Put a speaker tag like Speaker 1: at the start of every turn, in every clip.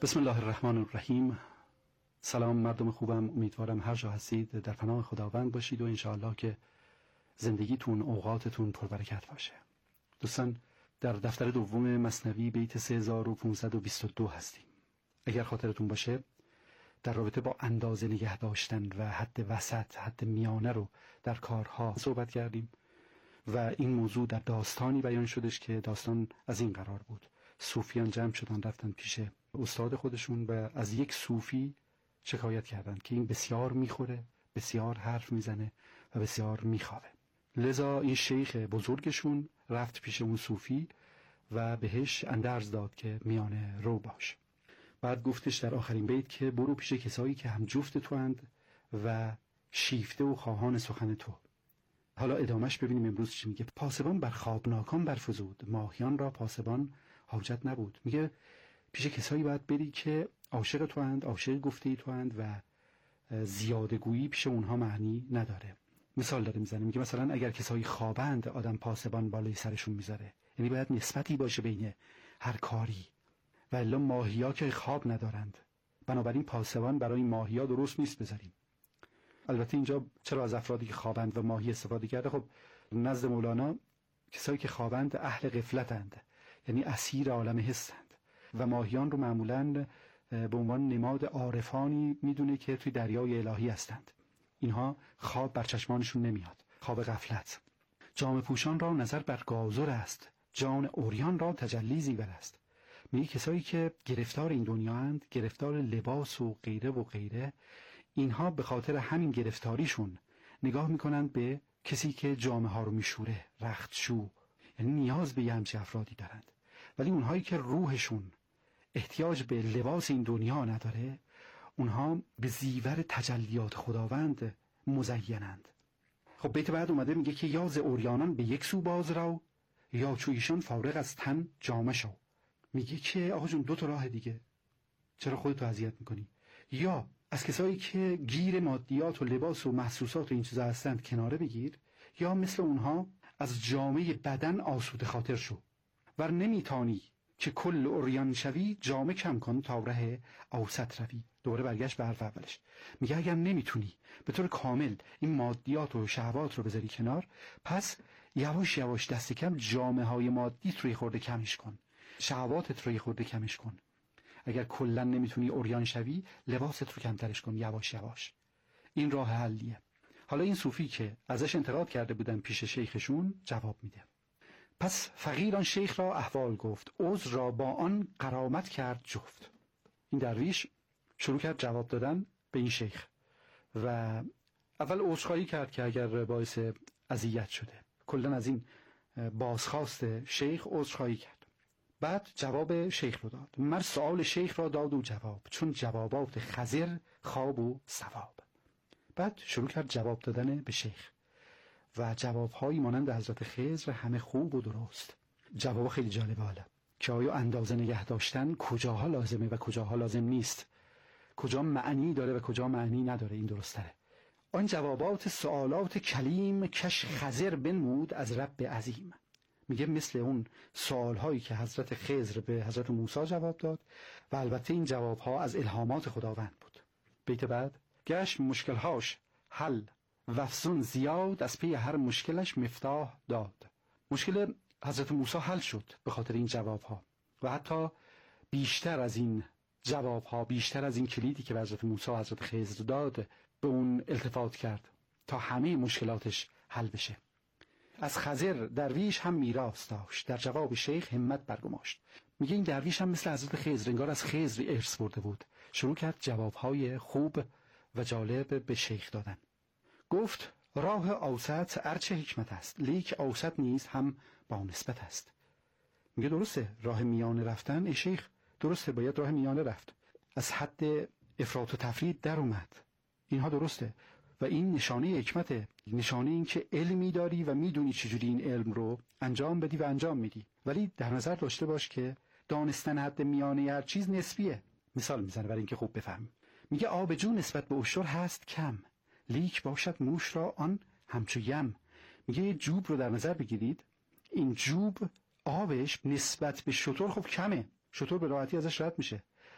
Speaker 1: بسم الله الرحمن الرحیم. سلام مردم خوبم، امیدوارم هر جا هستید در پناه خداوند باشید و انشاءالله که زندگیتون، اوقاتتون پربرکت باشه. دوستان، در دفتر دوم مثنوی بیت 3522 هستیم. اگر خاطرتون باشه در رابطه با اندازه نگه داشتن و حد وسط، حد میانه رو در کارها صحبت کردیم و این موضوع در داستانی بیان شدش که داستان از این قرار بود: صوفیان جمع شدن رفتن پیش استاد خودشون و از یک صوفی شکایت کردند که این بسیار میخوره، بسیار حرف میزنه و بسیار میخوابه. لذا این شیخ بزرگشون رفت پیش اون صوفی و بهش اندرز داد که میانه رو باش. بعد گفتش در آخرین بیت که برو پیش کسایی که هم جفت تو اند و شیفته و خواهان سخن تو. حالا ادامش ببینیم امروز چی میگه. پاسبان بر خوابناکان برفزود، ماهیان را پاسبان حاجت نبود. میگه پیش کسایی باید بری که عاشق تو اند، عاشق گفته تو اند و زیادگویی پیش اونها معنی نداره. مثال داره میزنه، میگه مثلا اگر کسایی خوابند آدم پاسبان بالای سرشون میذاره، یعنی باید نسبتی باشه بین هر کاری، و الا ماهیا که خواب ندارند، بنابراین پاسبان برای ماهیا درست نیست بذاریم. البته اینجا چرا از افرادی که خوابند و ماهی استفاده کرده؟ خب نزد مولانا کسایی که خوابند اهل غفلتند، یعنی اسیر عالم حسند، و ماهیان رو معمولاً به عنوان نماد عارفانی میدونه که توی دریای الهی هستند. اینها خواب بر چشمانشون نمیاد، خواب غفلت. جامه پوشان را نظر بر گازر است، جان عریان را تجلی زیور است. میگه کسایی که گرفتار این دنیا اند، گرفتار لباس و غیره و غیره، اینها به خاطر همین گرفتاریشون نگاه میکنند به کسی که جامه ها رو میشوره، رختشو، یعنی نیاز به یه همچه افرادی دارند. ولی اونهایی که روحشون احتیاج به لباس این دنیا نداره، اونها به زیور تجلیات خداوند مزینند. خب بیت بعد اومده میگه که یا ز عریانان به یک سو باز رو، یا چو ایشان فارغ از تن جامه شو. میگه که آقا جون دو تا راه دیگه، چرا خودتو اذیت میکنی؟ یا از کسایی که گیر مادیات و لباس و محسوسات و این چیزا هستند کناره بگیر، یا مثل اونها از جامعه بدن آسوده خاطر شو. ور نمیتانی که کل عریان شوی، جامه کم کن تا ره اوسط روی. دوباره برگشت به حرف اولش، میگه اگر نمیتونی به طور کامل این مادیات و شهوات رو بذاری کنار، پس یواش یواش دست کم جامه های مادیت رو خورده کمش کن، شهواتت رو خورده کمش کن. اگر کلا نمیتونی عریان شوی، لباست رو کمترش کن یواش یواش. این راه حلیه. حالا این صوفی که ازش انتقاد کرده بودن پیش شیخشون جواب میده. پس فقیران شیخ را احوال گفت، عذر را با آن غرامت کرد جفت. این درویش شروع کرد جواب دادن به این شیخ و اول عذرخواهی کرد که اگر باعث اذیت شده، کلا از این بازخواست شیخ عذرخواهی کرد. بعد جواب شیخ رو داد. مر سؤال شیخ را داد و جواب، چون جوابات خضر خواب و ثواب. بعد شروع کرد جواب دادن به شیخ و جوابهایی مانند حضرت خضر همه خوب و درست. جواب خیلی جالبه حالا که آیا اندازه نگه داشتن کجاها لازمه و کجاها لازم نیست، کجا معنی داره و کجا معنی نداره. این درستره. آن جوابات سوالات کلیم، کش خضر بنمود از رب عظیم. میگه مثل اون سوالهایی که حضرت خضر به حضرت موسی جواب داد، و البته این جوابها از الهامات خداوند بود. بیت بعد گشت مشکلهاش حل وفزون زیاد، از پی هر مشکلش مفتاح داد. مشکل حضرت موسی حل شد به خاطر این جوابها، و حتی بیشتر از این جوابها، بیشتر از این کلیدی که به حضرت موسی و حضرت خضر داد، به اون التفات کرد تا همه مشکلاتش حل بشه. از خضر درویش هم میراث داشت، در جواب شیخ همت برگماشت. میگه این درویش هم مثل حضرت خضر انگار از خضر ارث برده بود. شروع کرد جوابهای خوب و جالب به شیخ دادن. گفت راه اوسط ارچه حکمت است، لیک اوسط نیز هم با نسبت است. میگه درسته راه میانه رفتن ای شیخ، درسته باید راه میانه رفت، از حد افراط و تفرید در اومد، اینها درسته و این نشانه حکمته، نشانه این که علمی داری و میدونی چجوری این علم رو انجام بدی و انجام میدی. ولی در نظر داشته باش که دانستن حد میانه هر چیز نسبیه. مثال میزنه برای اینکه خوب بفهم. میگه آب جو نسبت به اشتر هست کم، لیک باشد موش را آن همچو یم. میگه جوب رو در نظر بگیرید، این جوب آبش نسبت به شتر خب کمه، شتر به راحتی ازش رد میشه،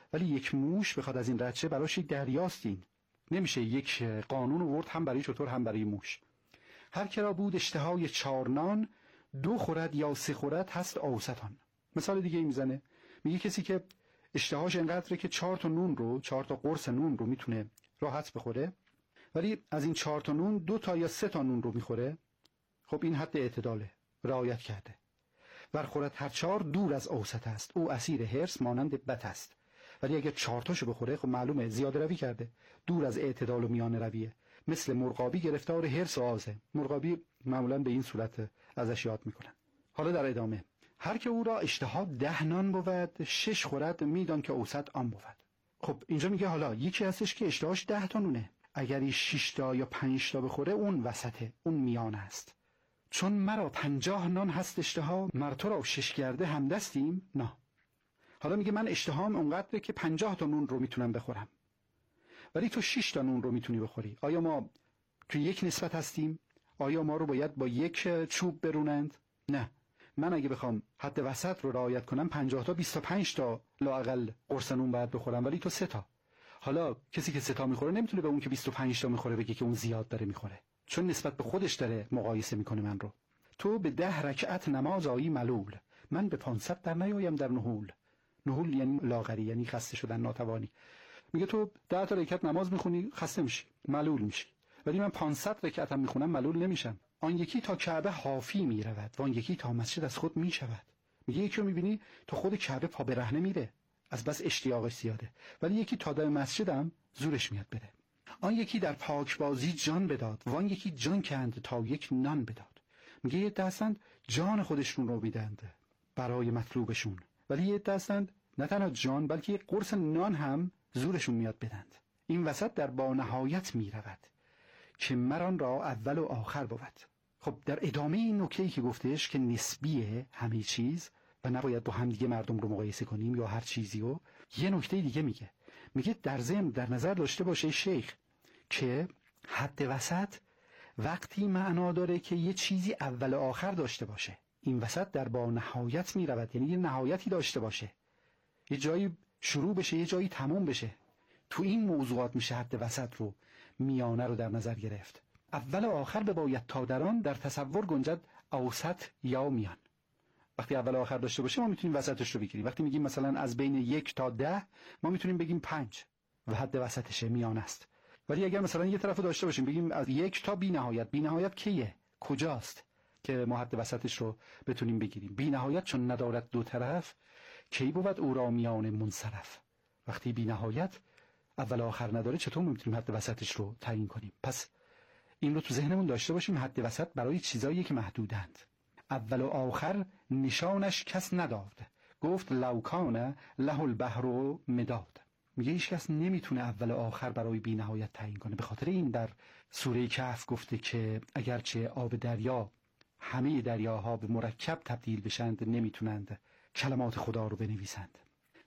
Speaker 1: ولی یک موش بخواد از این رد شه براش یک دریاست. این نمیشه یک قانون آورد هم برای شتر هم برای موش. هر که را بود اشتهای 4 نان 2 خورد یا 3 خورد هست اوسطان. مثال دیگه میزنه، میگه کسی که اشتهاش اینقدره که 4 تا نون رو 4 تا قرص نون رو میتونه راحت بخوره، ولی از این 4 تا نون 2 تا یا 3 تا نون رو میخوره، خب این حد اعتداله، رعایت کرده. ورخورد هر 4 دور از اوسط است، او اسیر حرص مانند بت است. ولی اگر 4 تاشو بخوره خب معلومه زیاده روی کرده، دور از اعتدال و میانه رویه. مثل مرغابی گرفتار حرص و آزه. مرغابی معمولا به این صورت ازش یاد میکنن. حالا در ادامه، هر که او را اشتها 10 نان بود 6 خورد میدان که اوسط آن بود. خب اینجا میگه حالا یکی هستش که اشتهاش 10 تا نونه، اگر 6 تا یا 5 تا بخوره اون وسطه، اون میانه است. چون مرا 50 نان هست اشتها، مر تو را 6 کرده همدستیم نه. حالا میگه من اشتهام اونقدره که 50 تا نون رو میتونم بخورم، ولی تو 6 تا نون رو میتونی بخوری. آیا ما تو یک نسبت هستیم؟ آیا ما رو باید با یک چوب برونند؟ نه. من اگه بخوام حد وسط رو رعایت کنم 50 تا 25 تا لااقل قرص نون باید بخورم، ولی تو 3 تا. حالا کسی که 3 تا میخوره نمیتونه به اون که 25 تا میخوره بگه که اون زیاد داره میخوره، چون نسبت به خودش داره مقایسه میکنه من رو. تو به 10 رکعت نماز آیی ملول، من به 500 در نیایم در نحول. نحول یعنی لاغری، یعنی خسته شدن، ناتوانی. میگه تو 10 تا رکعت نماز میخونی خسته میشی، ملول میشی، ولی من 500 رکعت هم میخونم ملول نمیشم. آن یکی تا کعبه حافی میرود و آن یکی تا مسجد از خود میشود. میگه یکی رو میبینی تو خود کعبه پا برهنه میره از بس اشتیاقش زیاده، ولی یکی تا در مسجدم زورش میاد بره. آن یکی در پاکبازی جان بداد و آن یکی جان کند تا یک نان بداد. میگه یه دستند جان خودشون رو میدند برای مطلوبشون، ولی یه دستند نه تنها جان بلکه یک قرص نان هم زورشون میاد بدند. این وسط در با نهایت میرود که مران را اول و آخر بود. خب در ادامه این نکته‌ای که گفتش که نسبیه همه چیز و نباید با هم دیگه مردم رو مقایسه کنیم یا هر چیزی رو، یه نکته دیگه میگه در ضمن در نظر داشته باشه شیخ که حد وسط وقتی معنا داره که یه چیزی اول و آخر داشته باشه. این وسط در با نهایت میرود، یعنی یه نهایتی داشته باشه، یه جایی شروع بشه یه جایی تموم بشه. تو این موضوعات میشه حد وسط رو، میانه رو در نظر گرفت. اول و آخر بباید تا در آن در تصور گنجد اوسط یا میان. وقتی اول و آخر داشته باشه ما میتونیم وسطش رو بگیریم. وقتی میگیم مثلا از بین 1 تا 10 ما میتونیم بگیم 5 و حد وسطشه، میانه است. ولی اگر مثلا یه طرفو داشته باشیم بگیم از 1 تا بی نهایت، بی نهایت کیه؟ کجاست که ما حد وسطش رو بتونیم بگیریم؟ بی نهایت چون ندارد دو طرف کی بود او را میان منصرف. وقتی بی نهایت اول و آخر نداره چطور میتونیم حد وسطش رو تعیین کنیم؟ پس این رو تو ذهنمون داشته باشیم، حد وسط برای چیزایی که محدودند. اول و آخر نشانش کس نداد، گفت لو کان له البحر مداد. میگه هیچ کس نمیتونه اول و آخر برای بی نهایت تعیین کنه. به خاطر این در سوره کهف گفته که اگرچه آب دریا همه دریاها به مرکب تبدیل بشند نمیتونند کلمات خدا رو بنویسند.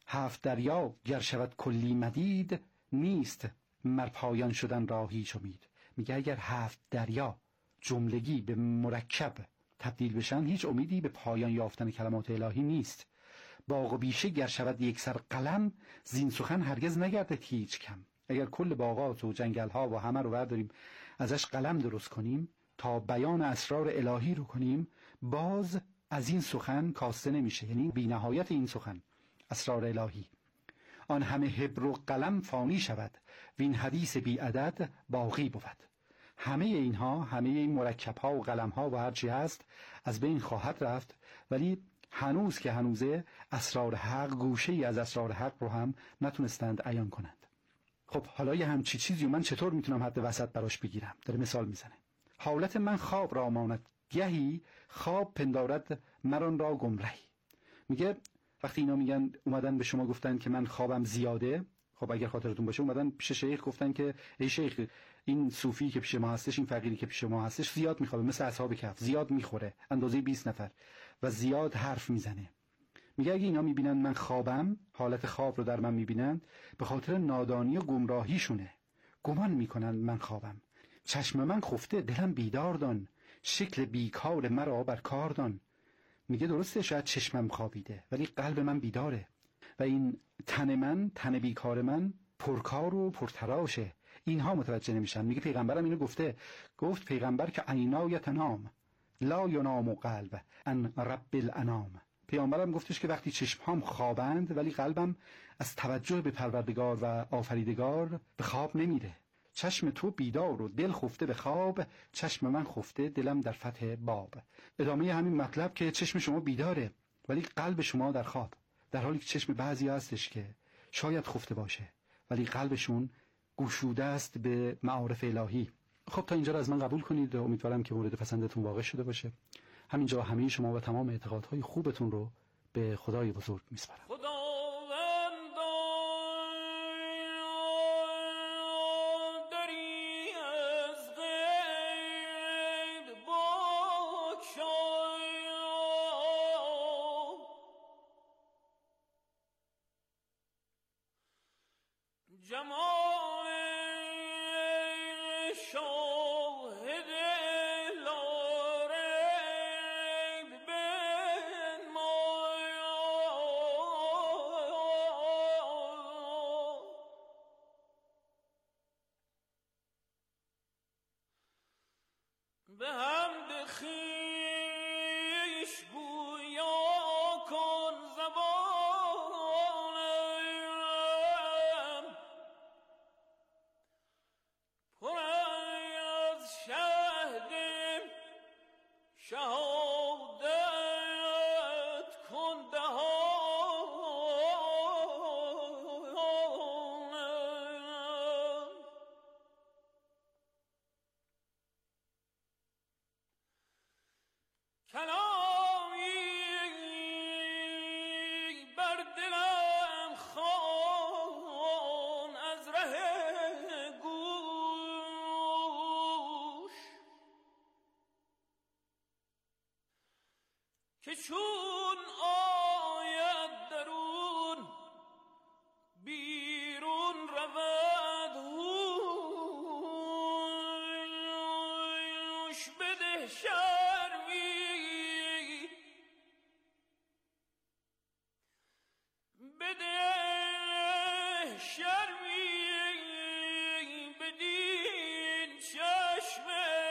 Speaker 1: 7 دریا گر شود کلی مدید، نیست مر پایان شدن را هیچ امید. میگه اگر 7 دریا جملگی به مرکب تبدیل بشن هیچ امیدی به پایان یافتن کلمات الهی نیست. باغ و بیشه گر شود یک سر قلم، زین سخن هرگز نگردد هیچ کم. اگر کل باغات و جنگل ها و همه رو برداریم ازش قلم درست کنیم تا بیان اسرار الهی رو کنیم، باز از این سخن کاسته نمیشه. یعنی بی نهایت این سخن اسرار الهی. آن همه حبر و قلم فانی شود، وین حدیث بی عدد باقی بود. همه اینها، همه این مرکب ها و قلم ها و هر چی هست از بین خواهد رفت، ولی هنوز که هنوزه اسرار حق، گوشه ای از اسرار حق رو هم نتونستند عیان کنند. خب حالا یه همچی چیزی من چطور میتونم حد وسط براش بگیرم؟ داره مثال میزنه. حالت من خواب را ماند گهی، خواب پندارد مران را گمرهی. میگه وقتی اینا میگن اومدن به شما گفتن که من خوابم زیاده، خب اگر خاطرتون باشه اومدن پیش شیخ گفتن که ای شیخ این صوفی که پیش ما هستش، این فقیری که پیش ما هستش زیاد میخوابه، مثل اصحاب کهف زیاد میخوره اندازه 20 نفر و زیاد حرف میزنه. میگه اگه اینا میبینن من خوابم، حالت خواب رو در من میبینن، به خاطر نادانی و گمراهیشونه گمان میکنن من خوابم. چشم من خفته دلم بیدار دان، شکل بیکار مرا بر کار دان. میگه درسته شاید چشمم خوابیده ولی قلب من بیداره. و این تن من، تن بیکار من پرکار و پرتراشه. اینها متوجه نمیشن. میگه پیغمبرم اینو گفت پیغمبر که عینای تنام لا ینام قلب ان رب الانام. پیامبرم گفتش که وقتی چشمهام خوابند ولی قلبم از توجه به پروردگار و آفریدگار به خواب نمیره. چشم تو بیدار و دل خفته به خواب، چشم من خفته دلم در فتح باب. ادامه همین مطلب که چشم شما بیداره ولی قلب شما در خواب، در حالی که چشم بعضی هستش که شاید خفته باشه ولی قلبشون گشوده است به معارف الهی. خب تا اینجا رو از من قبول کنید. امیدوارم که مورد پسندتون واقع شده باشه. همینجا همه شما و تمام اعتقادهای خوبتون رو به خدای بزرگ میسپارم.
Speaker 2: که چون آید درون بیرون رود هوش بده شرمی بده شرمی بدین چشم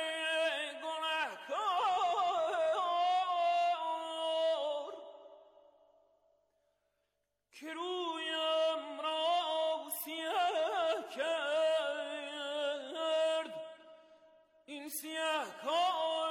Speaker 2: که رویم را سیاه کرد این سیاه کار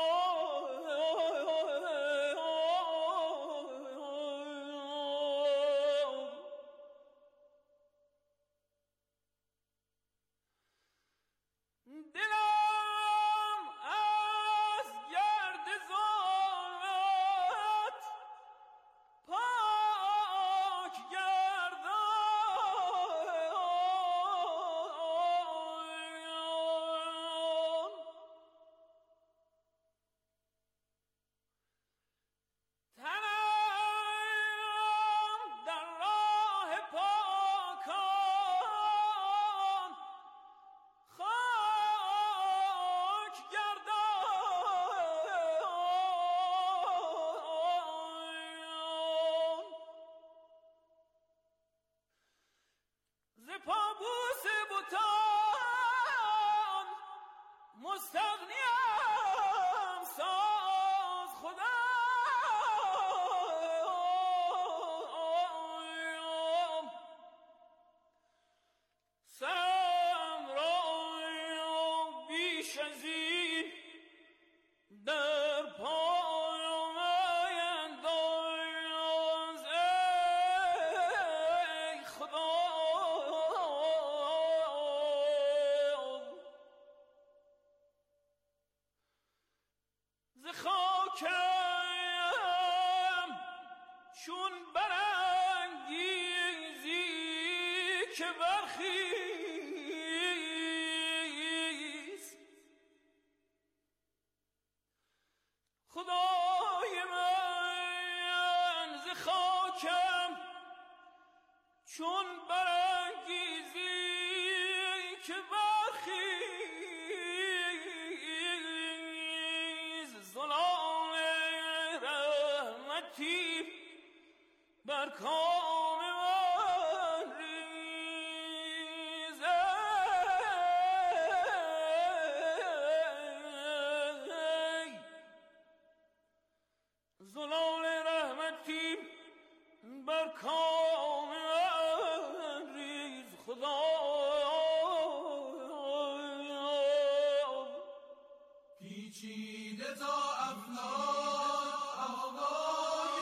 Speaker 2: مستغنیم ساز خدا سرم را بیش از این در پایم انداز ای خدا ز خاکم چون برانگیزی که برخیز خدای من ز خاکم چون برانگیزی که برخیز زلال رحمتی بر کام بر کام ریز خدا
Speaker 3: پیچیده تا افلاک آوای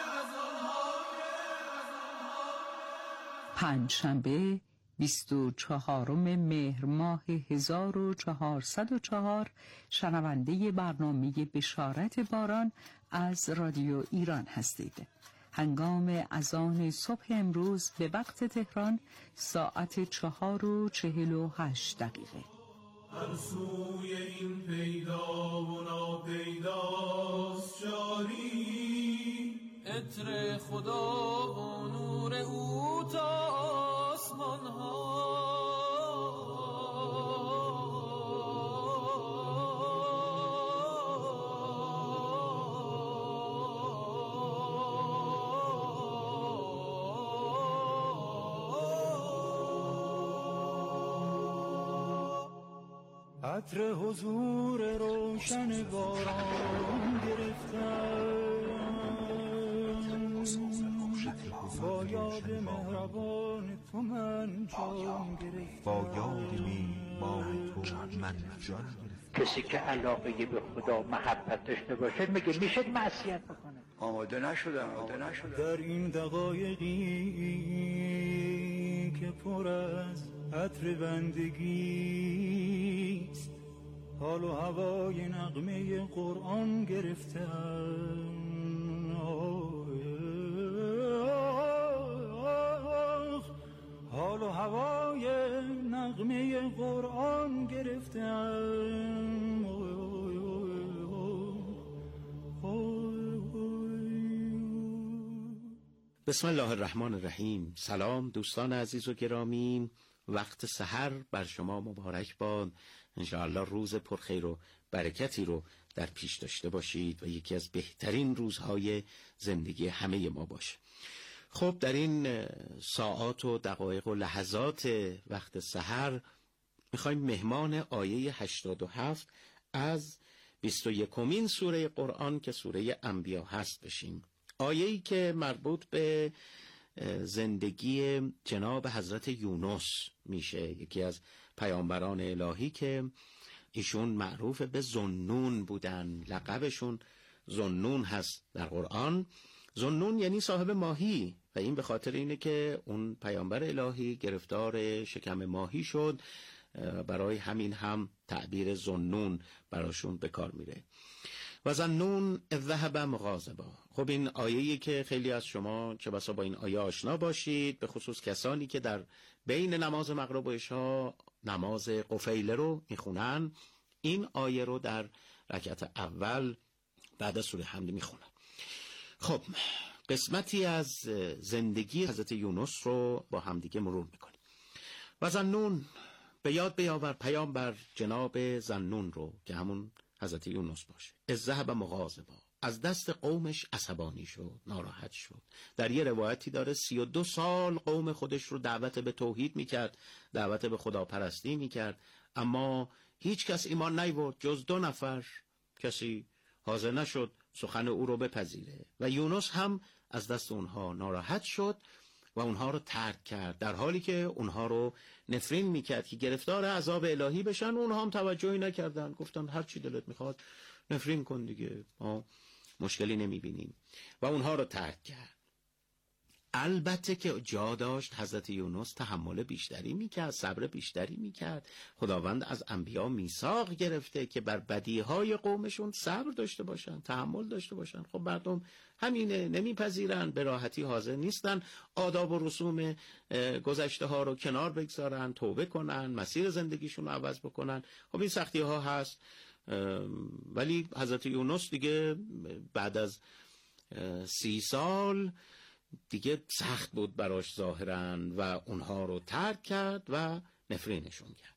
Speaker 4: پنجشنبه 24 مهر ماه 1404 شنونده برنامه بشارت باران از رادیو ایران هستید. هنگام اذان صبح امروز به وقت تهران ساعت 4:48.
Speaker 3: هر سوی این پیدا و ناپیداست جاری،
Speaker 2: عطر خدا و نور او تا آسمان ها.
Speaker 3: عطر حضور روشن باران گرفتم، با یاد مهربان تو من جان گرفتم،
Speaker 5: با یاد میهمان تو من جان گرفتم.
Speaker 6: کسی که علاقه به خدا محبت داشته باشه میگه میشه معصیت بکنه.
Speaker 5: آماده نشدم.
Speaker 3: در این دقایقی که پر از عطر بندگیست، حال و هوای نغمه قرآن گرفتم، حال و هوای نغمه قرآن گرفتم.
Speaker 7: بسم الله الرحمن الرحیم. سلام دوستان عزیز و گرامی، وقت سحر بر شما مبارک باد. انشاءالله روز پرخیر و برکتی رو در پیش داشته باشید و یکی از بهترین روزهای زندگی همه ما باشه. خب در این ساعات و دقایق و لحظات وقت سحر میخوایم مهمان آیه 87 از 21مین سوره قرآن که سوره انبیا هست بشیم. آیه‌ای که مربوط به زندگی جناب حضرت یونس میشه، یکی از پیامبران الهی که ایشون معروف به ذوالنون بودن. لقبشون ذوالنون هست در قرآن. ذوالنون یعنی صاحب ماهی و این به خاطر اینه که اون پیامبر الهی گرفتار شکم ماهی شد، برای همین هم تعبیر ذوالنون براشون به کار میره. و ظنون اذ ذهب مغاضبا. خب این آیه‌ای که خیلی از شما چه بسا با این آیه آشنا باشید، به خصوص کسانی که در بین نماز مغرب و عشا نماز قفیله رو میخونن، این آیه رو در رکعت اول بعد از سوره حمد میخونن. خب قسمتی از زندگی حضرت یونس رو با همدیگه مرور میکنیم. و ظنون، به یاد بیاور پیامبر جناب ظنون رو که همون حضرت یونس باشه. از ذهب مغاضبا، از دست قومش عصبانی شد، ناراحت شد. در یه روایتی داره 32 سال قوم خودش رو دعوت به توحید میکرد، دعوت به خداپرستی میکرد، اما هیچ کس ایمان نیاورد جز 2 نفر. کسی حاضر نشد سخن او رو بپذیره و یونس هم از دست اونها ناراحت شد و اونها رو ترک کرد، در حالی که اونها رو نفرین میکرد که گرفتار عذاب الهی بشن. اونها هم توجهی نکردن، گفتن هر چی دلت میخواد نفرین کن دیگه، ما مشکلی نمیبینیم و اونها رو ترک کرد. البته که جا داشت حضرت یونس تحمل بیشتری میکرد، صبر بیشتری میکرد. خداوند از انبیا میثاق گرفته که بر بدیهای قومشون صبر داشته باشن، تحمل داشته باشن. خب مردم همینه، نمیپذیرن، به راحتی حاضر نیستن آداب و رسوم گذشته ها رو کنار بگذارن، توبه کنن، مسیر زندگیشون رو عوض بکنن. خب این سختی ها هست، ولی حضرت یونس دیگه بعد از 30 سال دیگه سخت بود براش ظاهراً و اونها رو ترک کرد و نفرینشون کرد.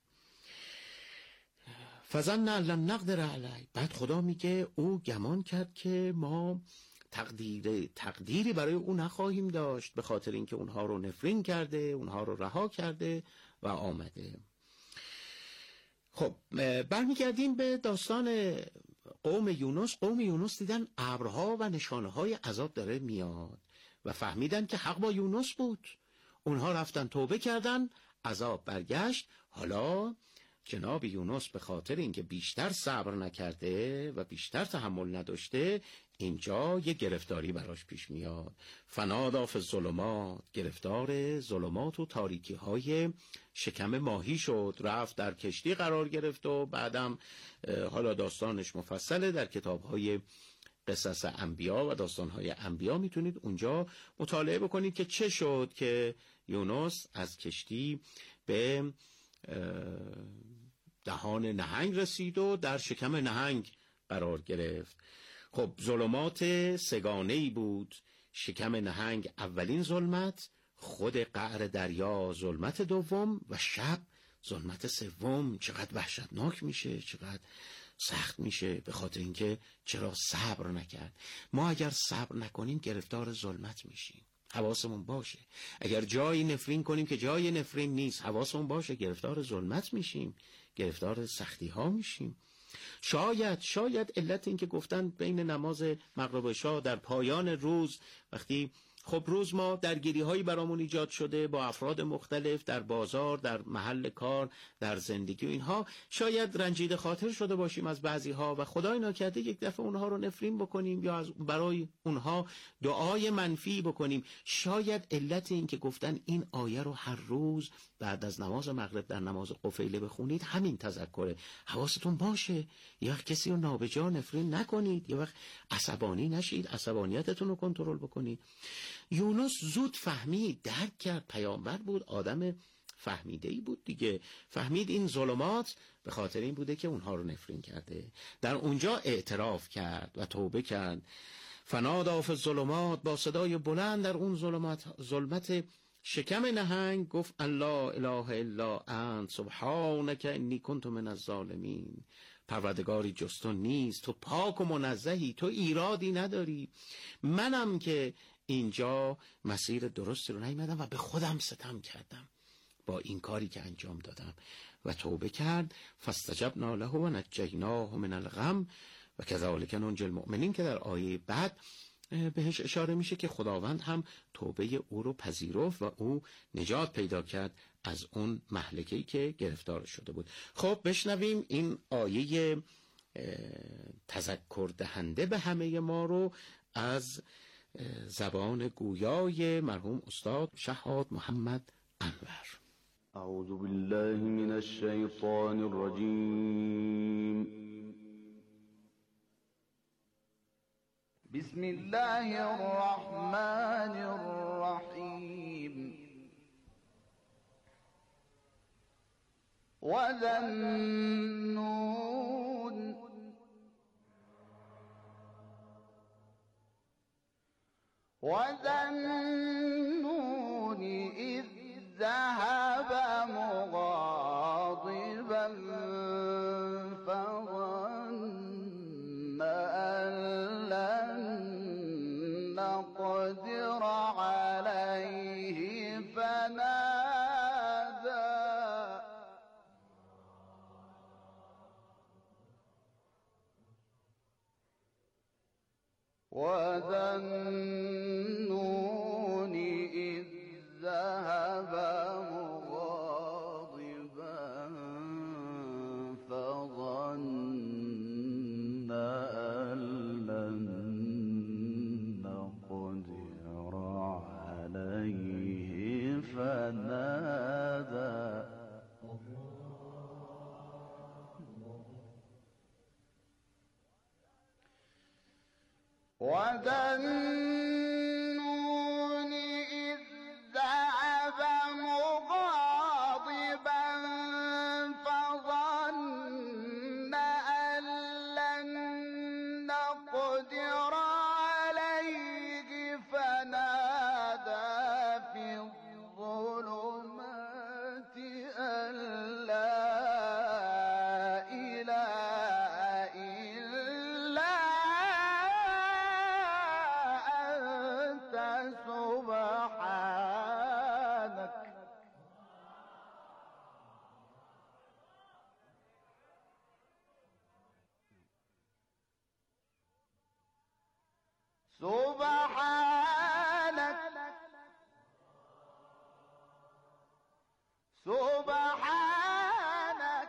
Speaker 7: فظن ان لن نقدر علیه. بعد خدا میگه او گمان کرد که ما تقدیری برای او نخواهیم داشت، به خاطر اینکه اونها رو نفرین کرده، اونها رو رها کرده و آمده. خب برمیگردیم به داستان قوم یونس. قوم یونس دیدن ابرها و نشانه های عذاب داره میاد و فهمیدن که حق با یونس بود. اونها رفتن توبه کردن، عذاب برگشت. حالا جناب یونس به خاطر اینکه بیشتر صبر نکرده و بیشتر تحمل نداشته، اینجا یه گرفتاری براش پیش میاد. فنادا فی الظلمات، گرفتار ظلمات و تاریکی های شکم ماهی شد، رفت در کشتی قرار گرفت و بعدم حالا داستانش مفصله در کتاب های قصص انبیا و داستان های انبیا، میتونید اونجا مطالعه بکنید که چه شد که یونس از کشتی به دهان نهنگ رسید و در شکم نهنگ قرار گرفت. خب ظلمات سگانه‌ای بود. شکم نهنگ اولین ظلمت، خود قعر دریا ظلمت دوم و شب ظلمت سوم. چقدر وحشتناک میشه، چقدر سخت میشه، به خاطر اینکه چرا صبر نکرد. ما اگر صبر نکنیم گرفتار ظلمت میشیم، حواسمون باشه. اگر جایی نفرین کنیم که جای نفرین نیست، حواسمون باشه، گرفتار ظلمت میشیم، گرفتار سختی ها میشیم. شاید علت این که گفتن بین نماز مغرب و عشا در پایان روز، وقتی خب روز ما درگیری هایی برامون ایجاد شده با افراد مختلف در بازار، در محل کار، در زندگی و اینها، شاید رنجیده خاطر شده باشیم از بعضی ها و خدای ناکرده یک دفعه اونها رو نفرین بکنیم یا برای اونها دعای منفی بکنیم. شاید علت این که گفتن این آیه رو هر روز بعد از نماز مغرب در نماز قفیله بخونید همین تذکره. حواستون باشه یه وقت کسی رو نابجا نفرین نکنید، یه وقت عصبانی نشید، عصبانیتتون رو کنترل بکنید. یونس زود فهمید، درک کرد، پیامبر بود، آدم فهمیده‌ای بود دیگه، فهمید این ظلمات به خاطر این بوده که اونها رو نفرین کرده. در اونجا اعتراف کرد و توبه کرد. فنادا فی الظلمات، با صدای بلند در اون ظلمت شکم نهنگ گفت الله اله الا انت سبحانک انی کنت من الظالمین. پروردگاری جز تو نیست، تو پاک و منزهی، تو ایرادی نداری، منم که اینجا مسیر درستی رو نیامدم و به خودم ستم کردم با این کاری که انجام دادم و توبه کرد. فاستجبنا له و نجیناه من الغم و کذالک ننجی المؤمنین، که در آیه بعد بهش اشاره میشه که خداوند هم توبه او رو پذیرفت و او نجات پیدا کرد از اون مهلکه‌ای که گرفتار شده بود. خب بشنویم این آیه تذکر دهنده به همه ما رو از زبان گویای مرحوم استاد شهاد محمد انور.
Speaker 8: اعوذ بالله من الشیطان الرجیم. بسم الله الرحمن الرحیم. وذنون إذ ذهب مغاضبا فظن أن لن نقدر عليه وذنون إذ ذهب مغاضبا فظن أن لن نقدر عليه وذنون إذ ذهب مغاضبا فظن أن لن نقدر عليه فنادى في الظلمات أن لا إله إلا سبحانك سبحانك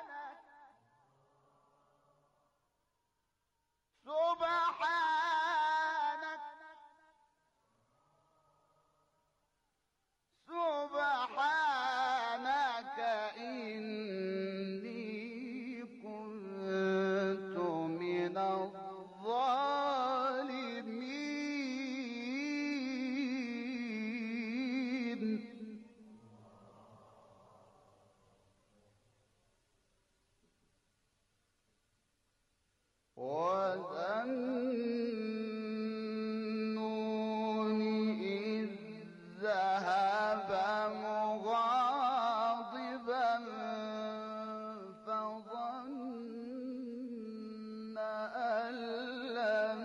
Speaker 8: سبحانك سبحانك إني كنت من الظالمين وذنون إذ ذهب مغاضبا فظن أن لن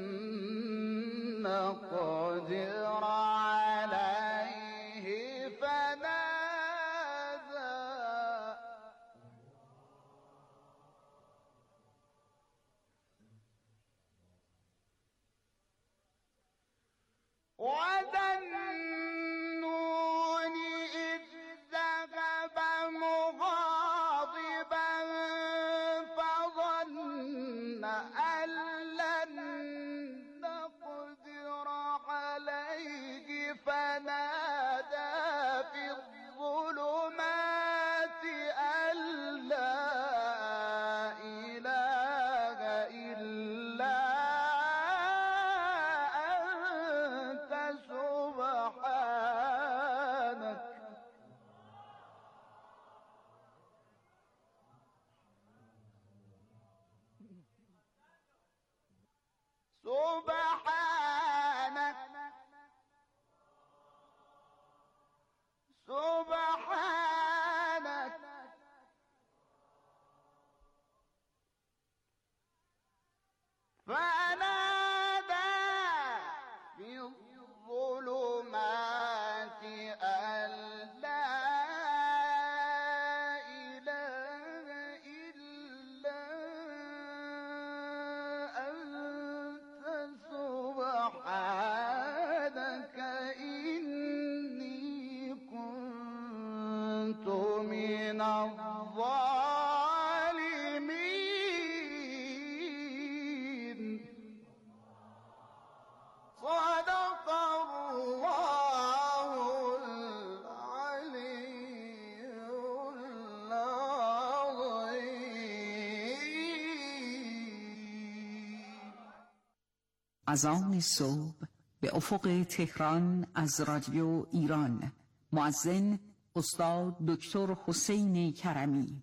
Speaker 8: نقدر عليه فنادى وذنون إذ ذهب مغاضبا فظن أن لن نقدر عليه فنادى في الظلمات أن لا إله إلا أنت سبحانك سبحانك سبحانك فنادى في الظلمات أن لا إله إلا أنت سبحانك إني كنت من الظالمين صدق الله العلي العظيم.
Speaker 4: اذان صبح به افق تهران از رادیو ایران. مؤذن استاد دکتر حسین کرمی.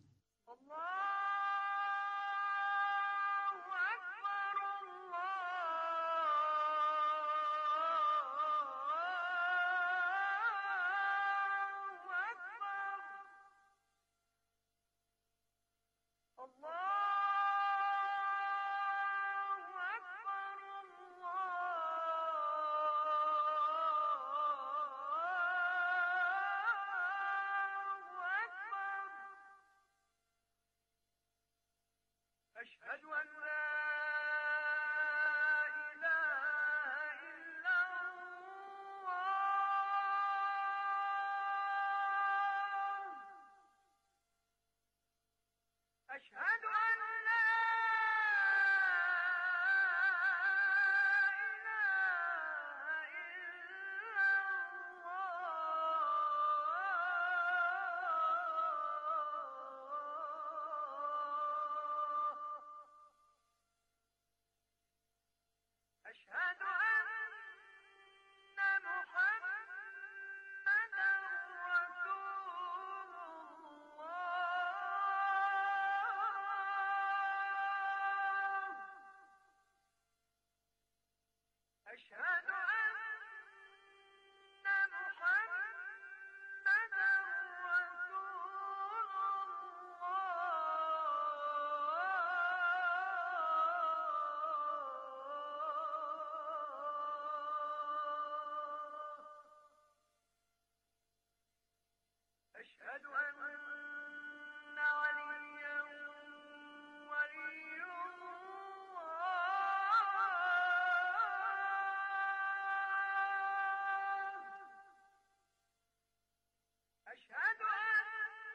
Speaker 2: أشهد أن لا إله إلا الله أشهد أن لا إله إلا الله أشهد أن محمدا رسول الله أشهد أن محمدا رسول الله أشهد أن عليا ولي الله أشهد أن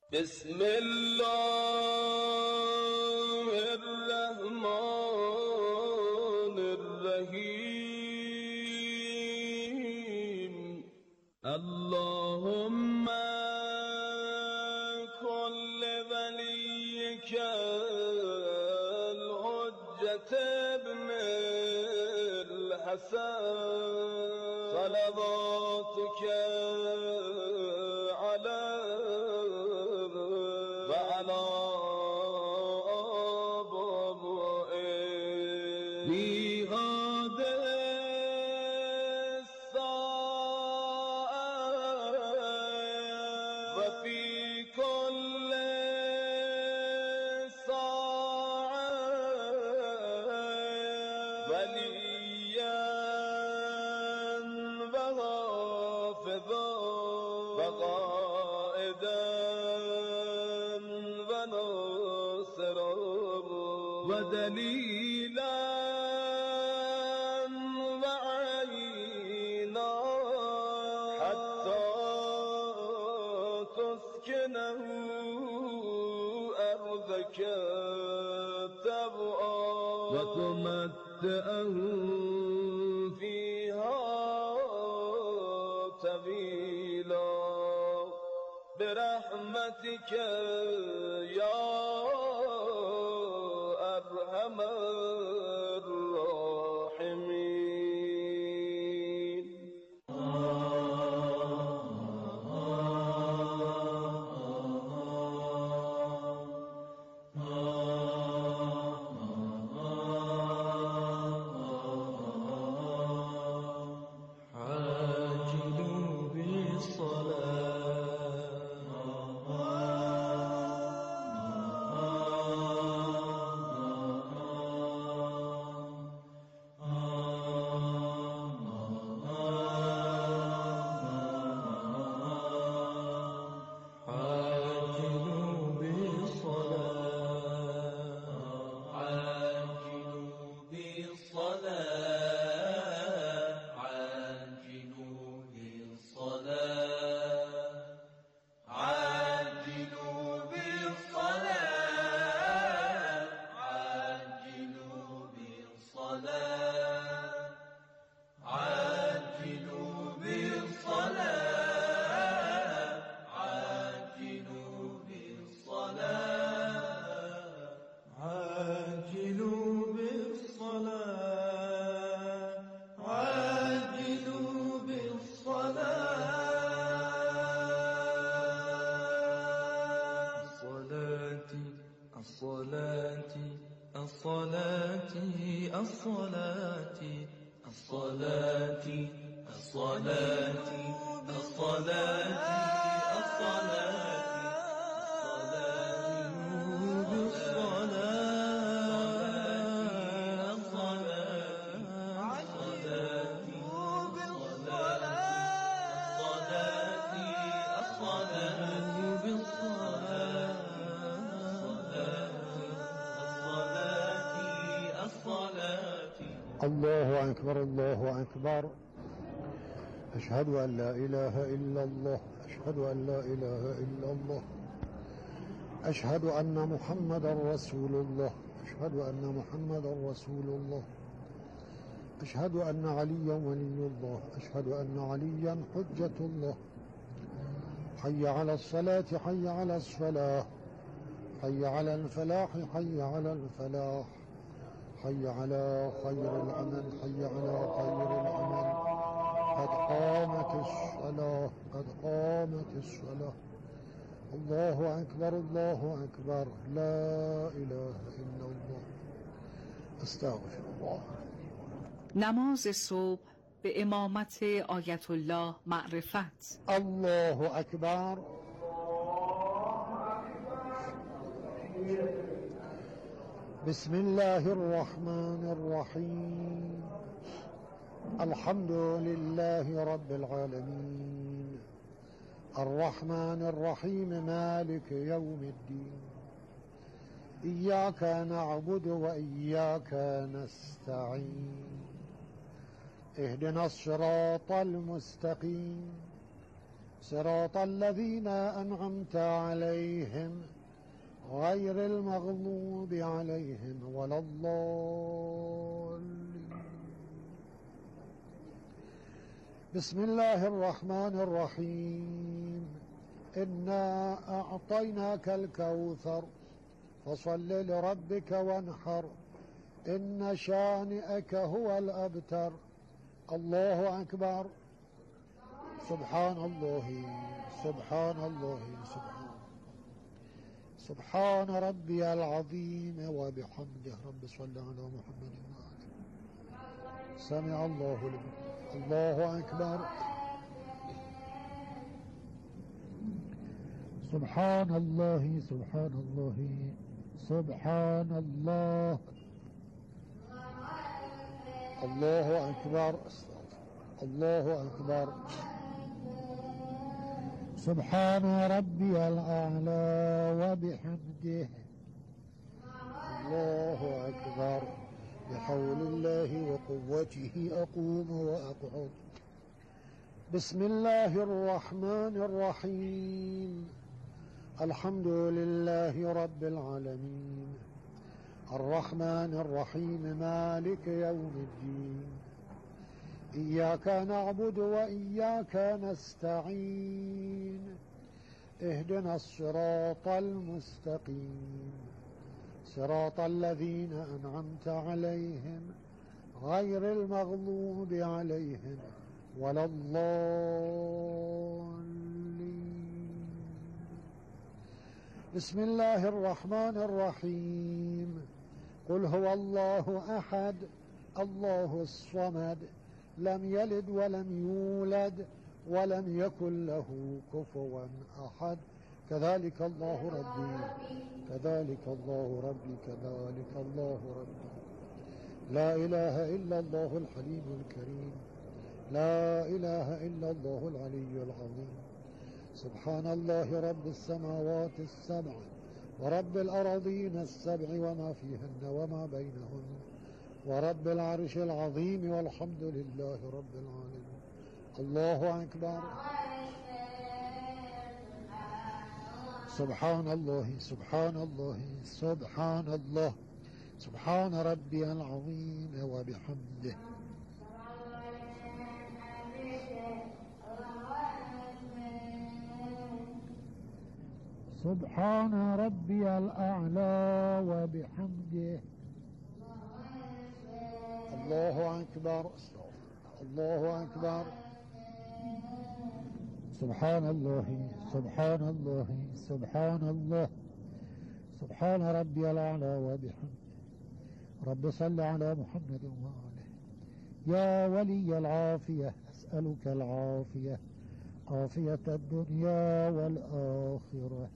Speaker 9: بسم الله الرحمن الرحيم اللهم كل وليك الحجة ابن الحسن صلواتك ودليلا وعينا حتى تسكنه أرضك تبعا وتمتعه فيها طويلا برحمتك يا أرحم الراحمين
Speaker 3: عاجلوا بالصلاة
Speaker 10: الله أكبر الله أكبر أشهد أن لا إله إلا الله أشهد أن لا إله إلا الله أشهد أن محمدا رسول الله أشهد أن محمدا رسول الله أشهد أن عليا ولي الله أشهد أن عليا حجة الله حي على الصلاة حي على الصلاة حي على الفلاح حي على الفلاح حي على خير العمل حي على خير العمل قد قامت الصلاة قد قامت الصلاة الله أكبر الله أكبر لا إله إلا الله استغفر الله.
Speaker 4: نماز صبح به امامت آیت الله معرفت.
Speaker 10: الله أكبر. بسم الله الرحمن الرحيم الحمد لله رب العالمين الرحمن الرحيم مالك يوم الدين إياك نعبد وإياك نستعين اهدنا الصراط المستقيم صراط الذين أنعمت عليهم غير المغضوب عليهم ولا الضالين. بسم الله الرحمن الرحيم. إنا أعطيناك الكوثر فصل لربك وانحر إن شانئك هو الأبتر. الله أكبر. سبحان الله سبحان الله سبحان ربي العظيم وبحمده. رب صل على محمد وآله. سمع الله لمن. الله أكبر. سبحان الله سبحان الله سبحان الله. الله أكبر. الله أكبر. سبحان ربي الأعلى وبحمده. الله أكبر. بحول الله وقوته أقوم وأقعد. بسم الله الرحمن الرحيم. الحمد لله رب العالمين الرحمن الرحيم مالك يوم الدين. إياك نعبد وإياك نستعين. اهدنا الصراط المستقيم صراط الذين أنعمت عليهم غير المغضوب عليهم ولا الضالين. بسم الله الرحمن الرحيم. قل هو الله أحد الله الصمد لم يلد ولم يولد ولم يكن له كفوا أحد. كذلك الله ربي كذلك الله ربي كذلك الله ربي. لا إله إلا الله الحليم الكريم. لا إله إلا الله العلي العظيم. سبحان الله رب السماوات السبع ورب الأراضين السبع وما فيهن وما بينهن ورب العرش العظيم والحمد لله رب العالمين. الله أكبر. سبحان الله سبحان الله سبحان الله سبحان ربي العظيم وبحمده. سبحان ربي الأعلى وبحمده. الله أكبر. الله أكبر. سبحان الله سبحان الله سبحان الله سبحان ربي الأعلى وبحمده. رب صل على محمد وآله. يا ولي العافية أسألك العافية عافية الدنيا والآخرة.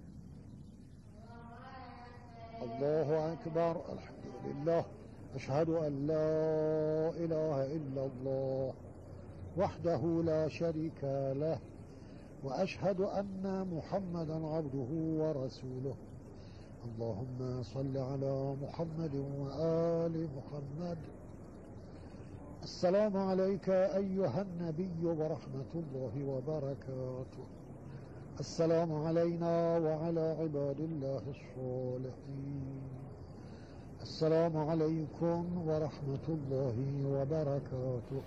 Speaker 10: الله أكبر. الحمد لله. أشهد أن لا إله إلا الله وحده لا شريك له وأشهد أن محمدا عبده ورسوله. اللهم صل على محمد وآل محمد. السلام عليك أيها النبي ورحمة الله وبركاته. السلام علينا وعلى عباد الله الصالحين. السلام عليكم ورحمة الله وبركاته.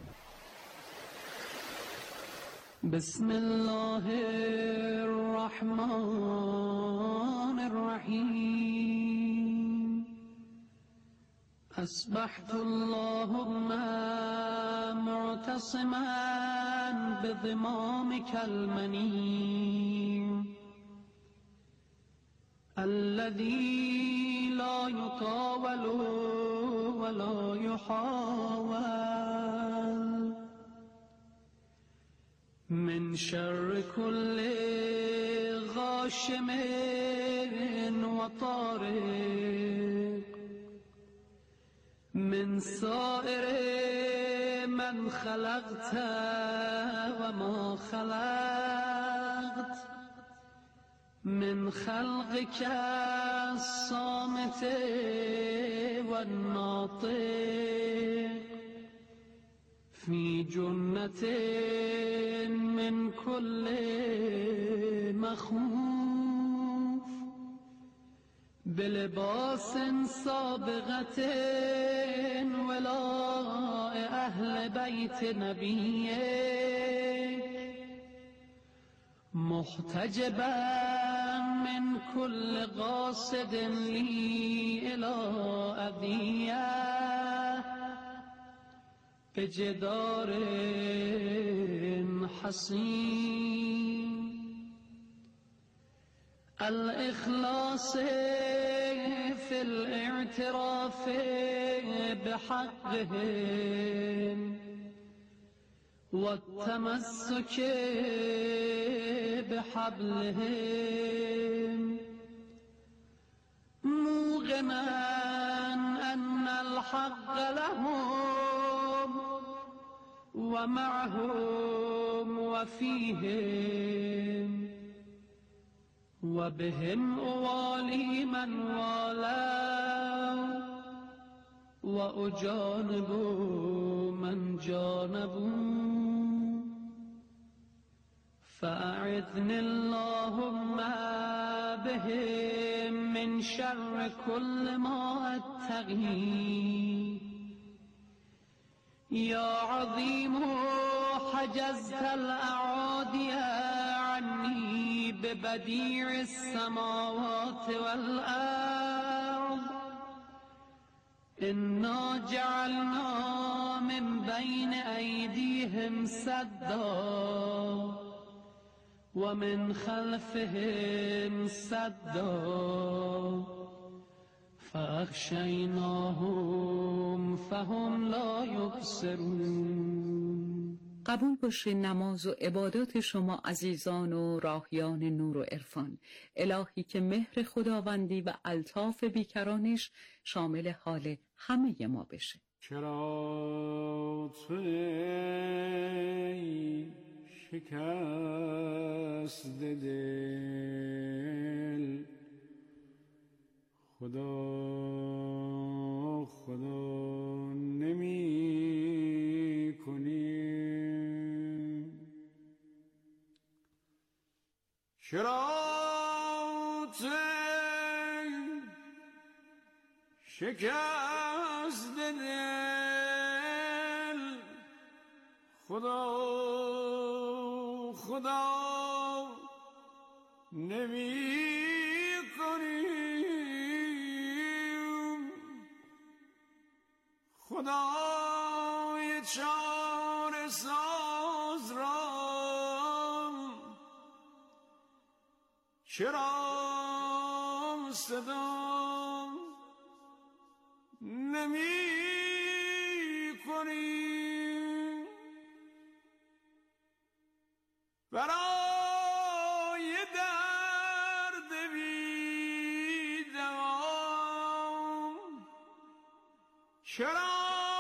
Speaker 3: بسم الله الرحمن الرحيم. أصبحت اللهم معتصما بضمامك المنيم الذي لا يطاول ولا يحاول من شر كل غاشم وطارق من سائر من خلقت وما خلقت من خلقك الصامت والناطق في جنة من كل مخوف بلباس سابغة ولاء أهل بيت نبيك محتجبا من كل قاصد لي إلى أذية بجدار حصين الإخلاص في الاعتراف بحقهم والتمسك بحبلهم موقنا أن الحق لهم ومعهم وفيهم وبهم أوالي من والاه وأجانب من جانبوا فأعذني اللهم بهم من شر كل ما أتقي يا عظيم حجزت الأعادي عني ببديع السماوات والأرض إنا جعلنا من بين أيديهم سدا ومن خلفهم سدا فأغشيناهم فهم لا يبصرون.
Speaker 4: قبول باشه نماز و عبادات شما عزیزان و راهیان نور و عرفان. الهی که مهر خداوندی و الطاف بیکرانش شامل حال همه ما بشه.
Speaker 11: چرا تو شکست دل خدا نمی کنی چرا تو شکست دل خدا نمی خدای چاره ساز را چرا صدا نمی کنی برای درد بی دوام چرا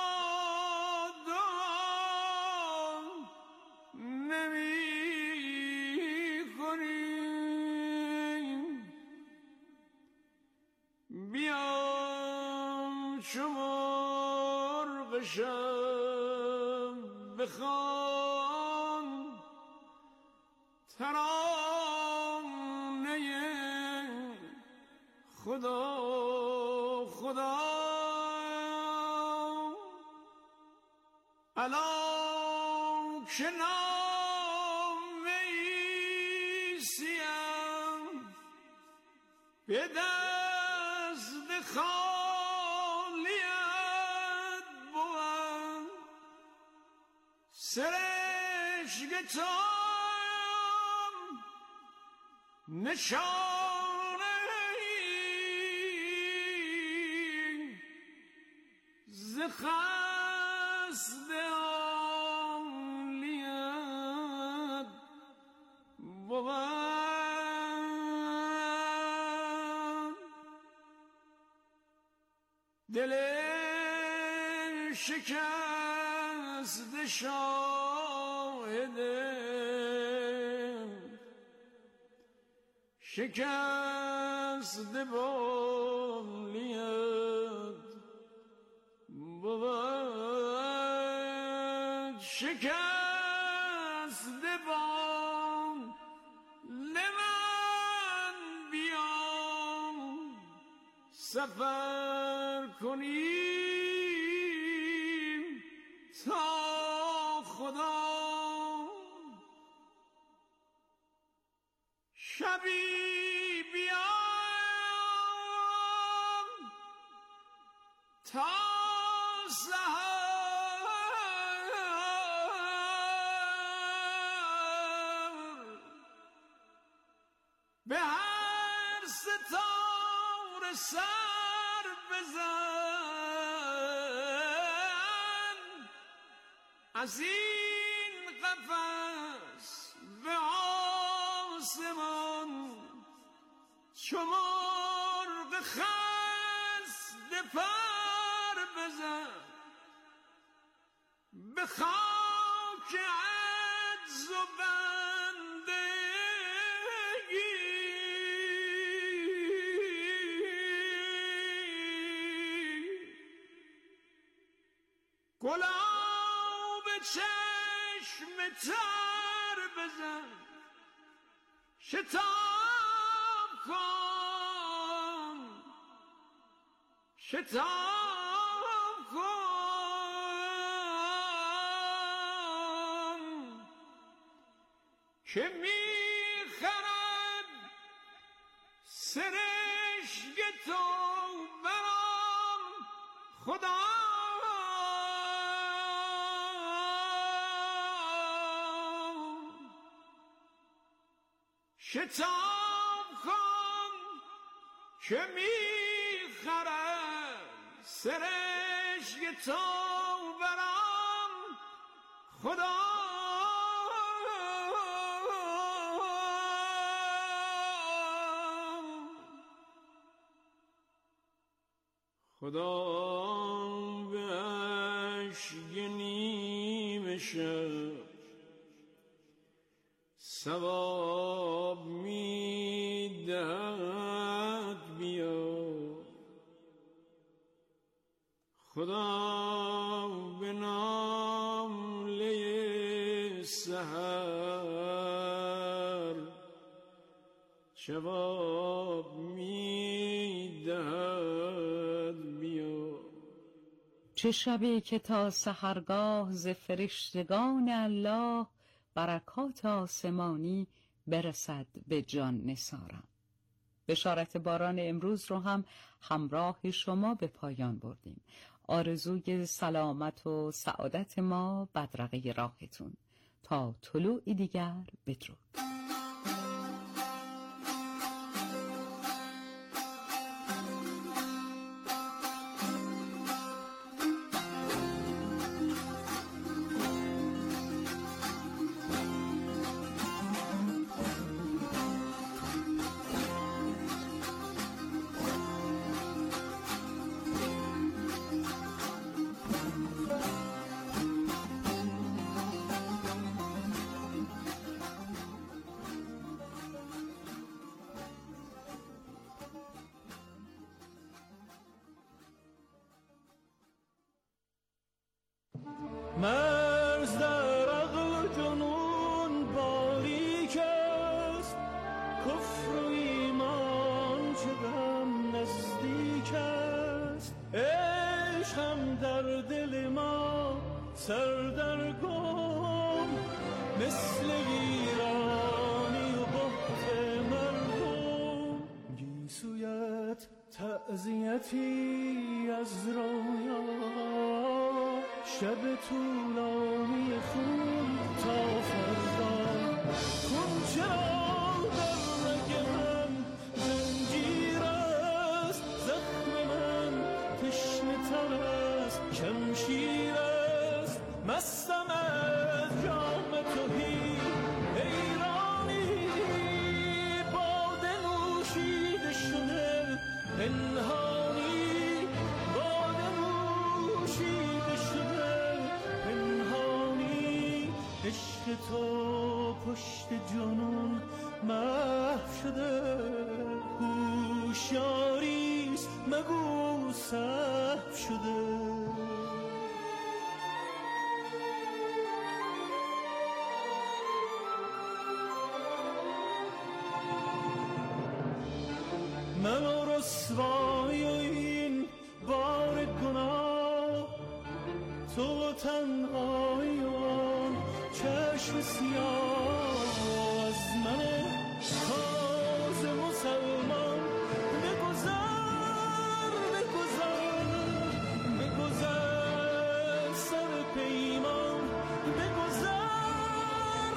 Speaker 11: بخوان ترانه خدا الان که نام عیسیم به دست خالیت بود سرشگتم نشانه ز خست عالیت بود دل شکست شکست بالیت بود شکست دبان لمن بیام سفر کنیم تا خدا شبی بیام تا به هر ستاره سر بزن از این قفس به آسمان چو مرغ خسته پر بزن به خاک عجز و گلاب چشم تر بزن شتاب کن شتاب کن که میخرد سرشک تو برام خدا شتاب کن که میخرد سرشک تو برام خدا خدا به اشک نیمه شب ثواب میدهد بیا خدا به نامه سحر جواب میدهد بیا
Speaker 4: چه شبی که تا سحرگاه ز فرشتگان الله برکات آسمانی برسد به جان نثارم. بشارت باران امروز رو هم همراه شما به پایان بردیم. آرزوی سلامت و سعادت ما بدرقه راهتون. تا طلوعی دیگر بدرود.
Speaker 11: مرز در عقل جنون باریک است کفر و ایمان چه غم نزدیک است عشق هم در دل ما سردرگم مثل ویرانی و بحت مردم گیسویت تعزیتی از رویا شب طولانی خون تا فردا خون چرا در رگ من زنجیر است زخم من تشنه تر است شمشیر است مستم از جام تهی حیرانی باده نوشیده شده پنهانی باده نوشیده شده عشق تو پشت جنون محو شده هوشیاریست مگو سهو شده رسوایی و این بار گناه، تو تنهایی و آن چشم سیاه از من تازه مسلمان بگذر سر پیمان بگذر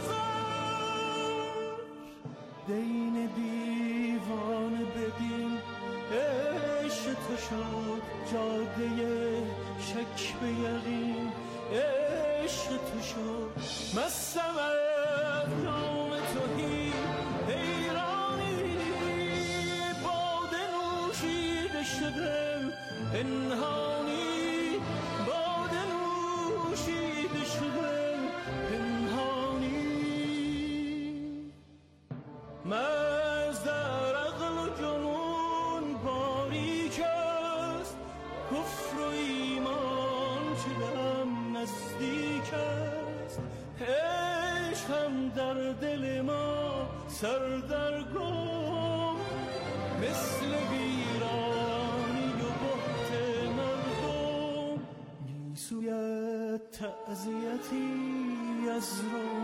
Speaker 11: دین دیوان بدین عشق تو شد جاده شک به یقین عشق تو شد مستم از جام توهی حیرانی باده نوشیده شده پنهانی باده نوشیده شده پنهانی مز در عقل و جنون باریک است کفر و ایمان چه دم نزدیک است عشق هم در دل ما سردرگم مثل ویرانی و بهت مردم میسوید تعزیتی از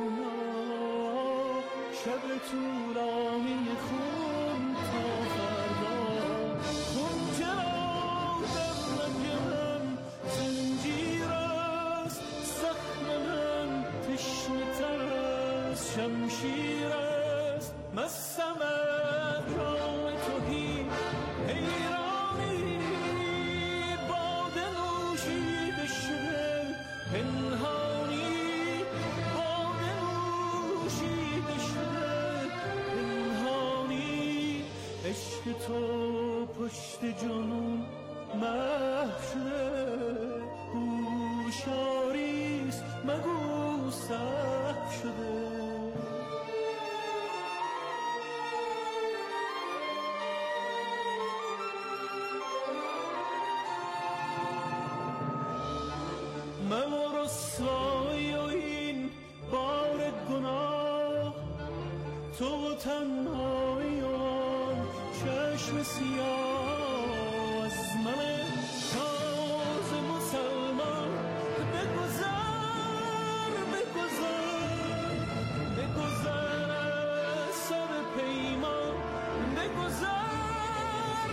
Speaker 11: رونا شب تورانی خون تا فردا خون چرا در رنگ من زنجیر است زخم من تشنه تر از شمشیر است مستم از جام توهی حیرانی باده نوشیده شده پنهانی باده نوشیده شده پنهانی عشق تو پشت جنون محو شده هوشیاریست مگو سهو شده من رسوایی و این بار گناه تو تنهایی و آن چشم سیاه از من تازه مسلمان بگذر از سر پیمان بگذر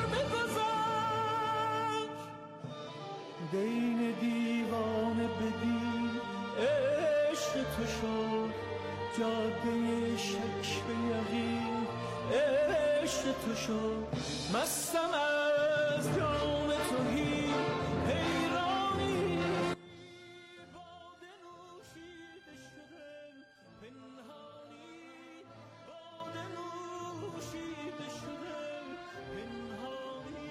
Speaker 11: دین دیوانه بدین عشق تو شد جاده شک به یقین عشق تو شد مستم از جام توهی حیرانی باده نوشیده شده پنهانی باده نوشیده شده پنهانی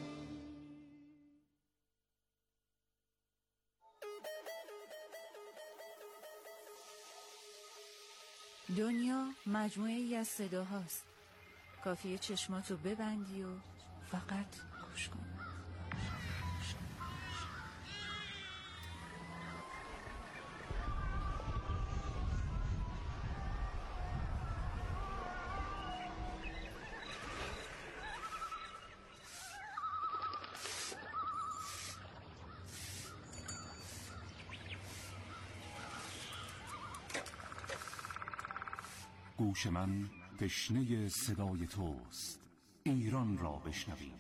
Speaker 12: دنیا مجموعه‌ای از صداهاست کافیه چشماتو ببندی و فقط گوش کن
Speaker 13: گوش من تشنه صدای توست ایران را بشنویم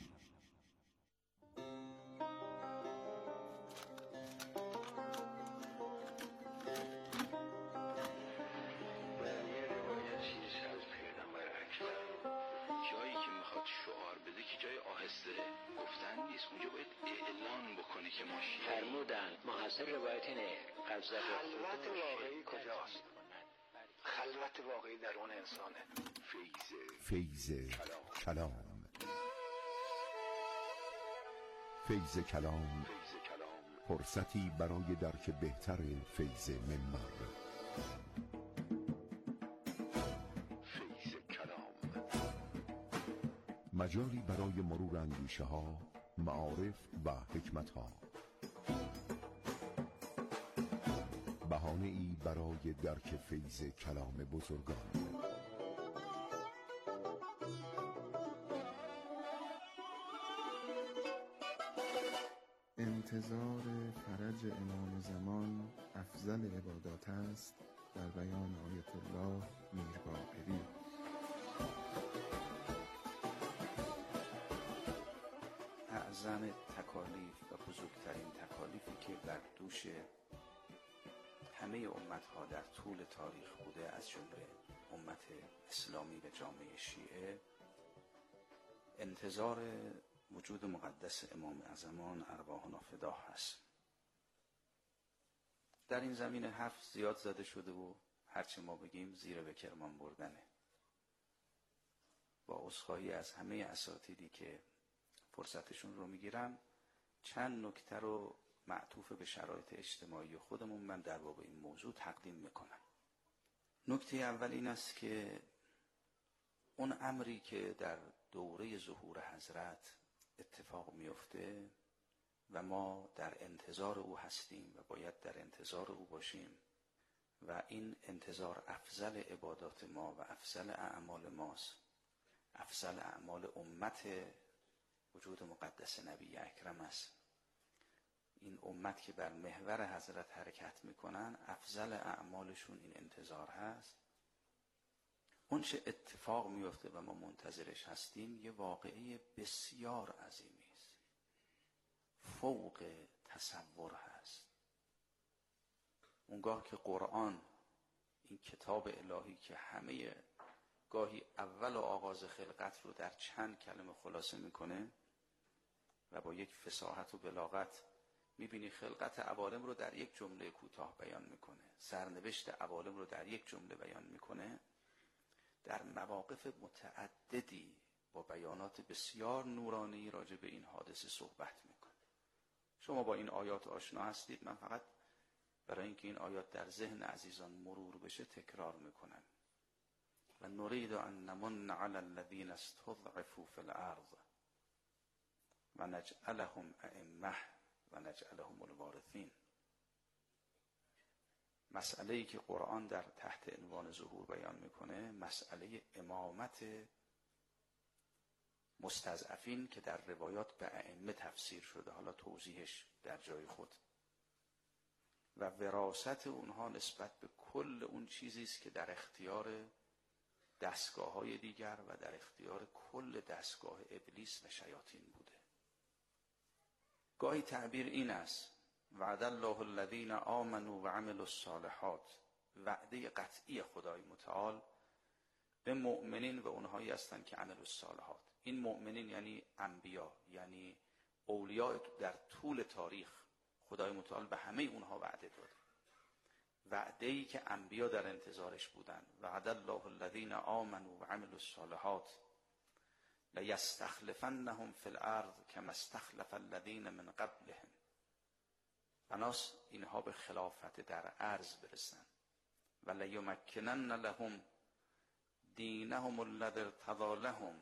Speaker 14: جایی که میخواد شعار بده که جای آهسته گفتن نیست اونجا باید اعلان بکنه که ما شیعه
Speaker 6: فرمودن محصل روایت نه
Speaker 14: خلوت واقعی کجاست خلوت واقعی درون انسانه
Speaker 15: فیض کلام فیض کلام فرصتی برای درک بهتر فیض منبر فیض کلام مجالی برای مرور اندیشه ها معارف و حکمت ها بهانه ای برای درک فیض کلام بزرگان
Speaker 16: انتظار فرج امام زمان افضل عبادات است. در بیان آیت الله میرباقری.
Speaker 17: اعظم تکالیف و بزرگترین تکالیفی که بر دوش همه امتها در طول تاریخ بوده، از جمله امت اسلامی و جامعه شیعه، انتظار وجود مقدس امام زمان ارواحنا فداه هست. در این زمینه حرف زیاد زده شده و هرچه ما بگیم زیر به کرمان بردنه. با عذرخواهی از همه اساتیدی که فرصتشون رو میگیرم، چند نکته رو معطوف به شرایط اجتماعی خودمون من در باب این موضوع تقدیم میکنم. نکته اول این است که اون امری که در دوره ظهور حضرت اتفاق میفته و ما در انتظار او هستیم و باید در انتظار او باشیم و این انتظار افضل عبادات ما و افضل اعمال ماست، افضل اعمال امت وجود مقدس نبی اکرم است. این امت که بر محور حضرت حرکت میکنن، افضل اعمالشون این انتظار هست. اون چه اتفاق میفته و ما منتظرش هستیم یه واقعه بسیار عظیمی است، فوق تصور هست. اونگاه که قرآن، این کتاب الهی که همه گاهی اول و آغاز خلقت رو در چند کلمه خلاصه میکنه و با یک فصاحت و بلاغت میبینی خلقت عوالم رو در یک جمله کوتاه بیان میکنه، سرنوشت عوالم رو در یک جمله بیان میکنه، در مواقف متعددی با بیانات بسیار نورانی راجع به این حادثه صحبت میکنه. شما با این آیات آشنا هستید، من فقط برای اینکه این آیات در ذهن عزیزان مرور بشه تکرار میکنم. و نرید ان نمن علی الذین استضعفوا فی الارض و نجعلهم ائمه و نجعلهم الوارثین. مسئله‌ای که قرآن در تحت عنوان ظهور بیان میکنه، مسئله امامت مستضعفین که در روایات به ائمه تفسیر شده، حالا توضیحش در جای خود، و وراثت اونها نسبت به کل اون چیزی است که در اختیار دستگاه‌های دیگر و در اختیار کل دستگاه ابلیس و شیاطین بوده. گاهی تعبیر این است: وعد الله الذین آمنوا و عملوا الصالحات. وعده قطعی خدای متعال به مؤمنین و اونهایی هستند که عملوا الصالحات. این مؤمنین یعنی انبیا، یعنی اولیاء در طول تاریخ. خدای متعال به همه اونها وعده داده، وعده‌ای که انبیا در انتظارش بودن. وعد الله الذین آمنوا و عملوا الصالحات لیستخلفنهم فی الارض کما استخلف الذین من قبلهم. بناس اینها به خلافت در ارض برسن. و لیمکنن لهم دینهم الذی ارتضی لهم.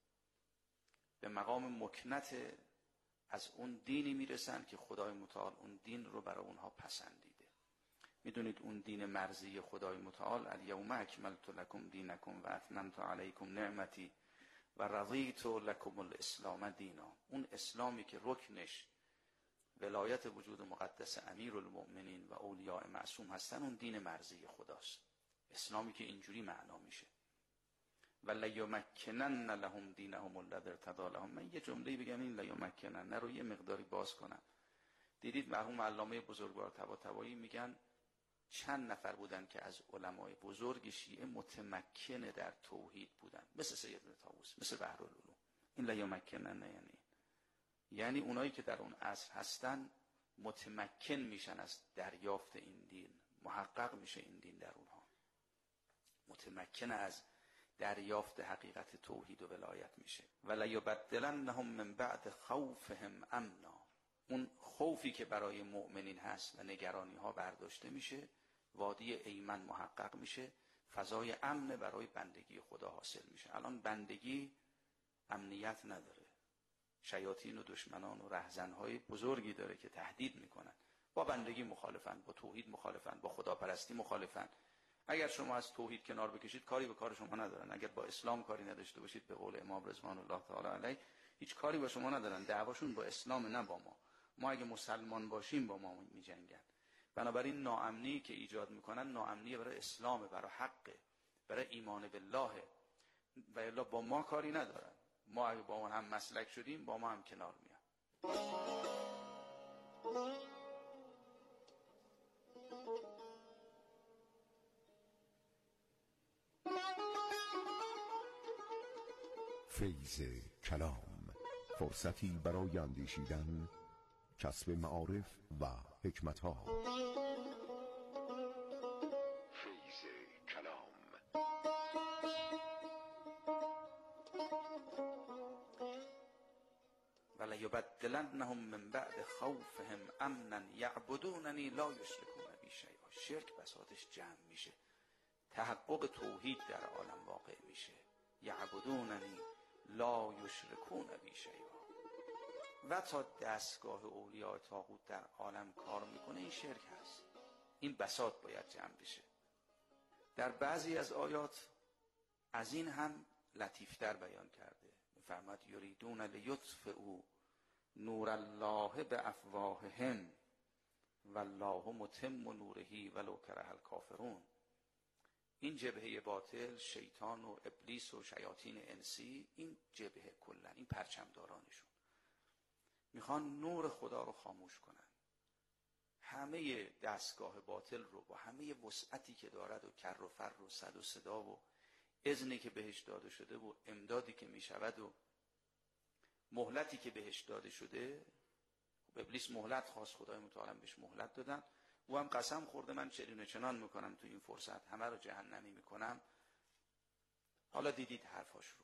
Speaker 17: به مقام مکنت از اون دینی میرسن که خدای متعال اون دین رو برای اونها پسندیده. میدونید اون دین مرضی خدای متعال: الیوم اکملت لکم دینکم و اتممت علیکم نعمتی و رضیت لکم الاسلام دینا. اون اسلامی که رکنش ولایت وجود مقدس امیرالمؤمنین و اولیاء معصوم هستن، اون دین مرضی خداست. اسلامی که اینجوری معنا میشه: و لیمکنن لهم دینهم الذی ارتضی لهم. من یه جمله بگم این لیمکنن رو یه مقداری باز کنم. دیدید مرحوم علامه بزرگوار طباطبایی میگن چند نفر بودن که از علمای بزرگ شیعه متمکن در توحید بودن، مثل سید ابن طاووس، مثل بحرالعلوم. این لیمکنن یعنی اونایی که در اون عصر هستن متمکن میشن از دریافت این دین، محقق میشه این دین در اونها، متمکن از دریافت حقیقت توحید و ولایت میشه. و لیبدلنهم من بعد خوفهم امنا. اون خوفی که برای مؤمنین هست و نگرانی ها برداشته میشه، وادی ایمن محقق میشه، فضای امن برای بندگی خدا حاصل میشه. الان بندگی امنیت نداره، شیاطین و دشمنان و رهزنهای بزرگی داره که تهدید میکنن. با بندگی مخالفن، با توحید مخالفن، با خداپرستی مخالفن. اگر شما از توحید کنار بکشید کاری به کار شما ندارن. اگر با اسلام کاری نداشته باشید، به قول امام رضوان الله تعالی علیه، هیچ کاری با شما ندارن. دعواشون با اسلام، نه با ما. ما اگه مسلمان باشیم با ما میجنگن. بنابراین ناامنی که ایجاد میکنن ناامنی برای اسلام، برای حقه، برای ایمان بالله، و الا با ما کاری ندارن. ما اگه با اون هم مسلک شدیم با ما هم کنار میان.
Speaker 15: فیض کلام، فرصتی برای اندیشیدن، کسب معارف و حکمت‌ها.
Speaker 14: فیض کلام.
Speaker 17: وَلَيُبَدِّلَنَّهُم مِّن بَعْدِ خَوْفِهِمْ أَمْنًا يَعْبُدُونَنِي لَا يُشْرِكُونَ بِی شَیْئًا. شرک بساطش جمع میشه، تحقق توحید در عالم واقع میشه. یعبدوننی لا یشرکون بی شیئا. و تا دستگاه اولیاء طاغوت در عالم کار میکنه این شرک هست. این بساط باید جمع بشه. در بعضی از آیات از این هم لطیفتر بیان کرده. میفرماد یریدون لیطفئوا نور الله بافواههم والله متم نوره ولو کره الکافرون. این جبهه باطل، شیطان و ابلیس و شیاطین انسی، این جبهه کلا، این پرچمدارانشون میخوان نور خدا رو خاموش کنن. همه دستگاه باطل رو با همه وسعتی که دارد و کر و فر و صد و صدا و اذنی که بهش داده شده و امدادی که میشود و مهلتی که بهش داده شده. ابلیس مهلت خواست، خدای متعال بهش مهلت دادن. او هم قسم خورده من چنین و چنان میکنم تو این فرصت، همه رو جهنمی میکنم. حالا دیدید حرفاش رو.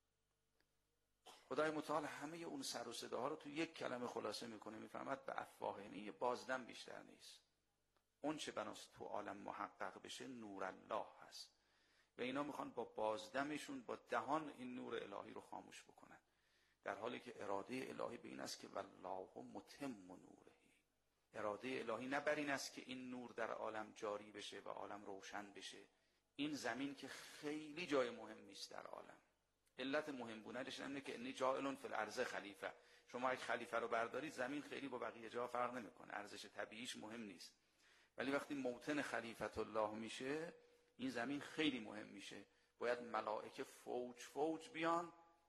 Speaker 17: خدای متعال همه اون سر و صداها رو تو یک کلمه خلاصه میکنه، میفهمد به افواهنی بازدم بیشتر نیست. اون چه بناست تو عالم محقق بشه نور الله هست و اینا میخوان با بازدمشون با دهان این نور الهی رو خاموش بکنن، در حالی که اراده الهی به این است که والله متم نوره. اراده الهی نه بر این است که این نور در عالم جاری بشه و عالم روشن بشه. این زمین که خیلی جای مهمی است در عالم. علت مهم بودنش اینه که انی جاعل فی الارض خلیفه. شما یک خلیفه رو بردارید زمین خیلی با بقیه جا فرق نمیکنه، ارزش طبیعیش مهم نیست. ولی وقتی موطن خلیفت الله میشه این زمین خیلی مهم میشه. باید ملائکه فوج فوج بیان،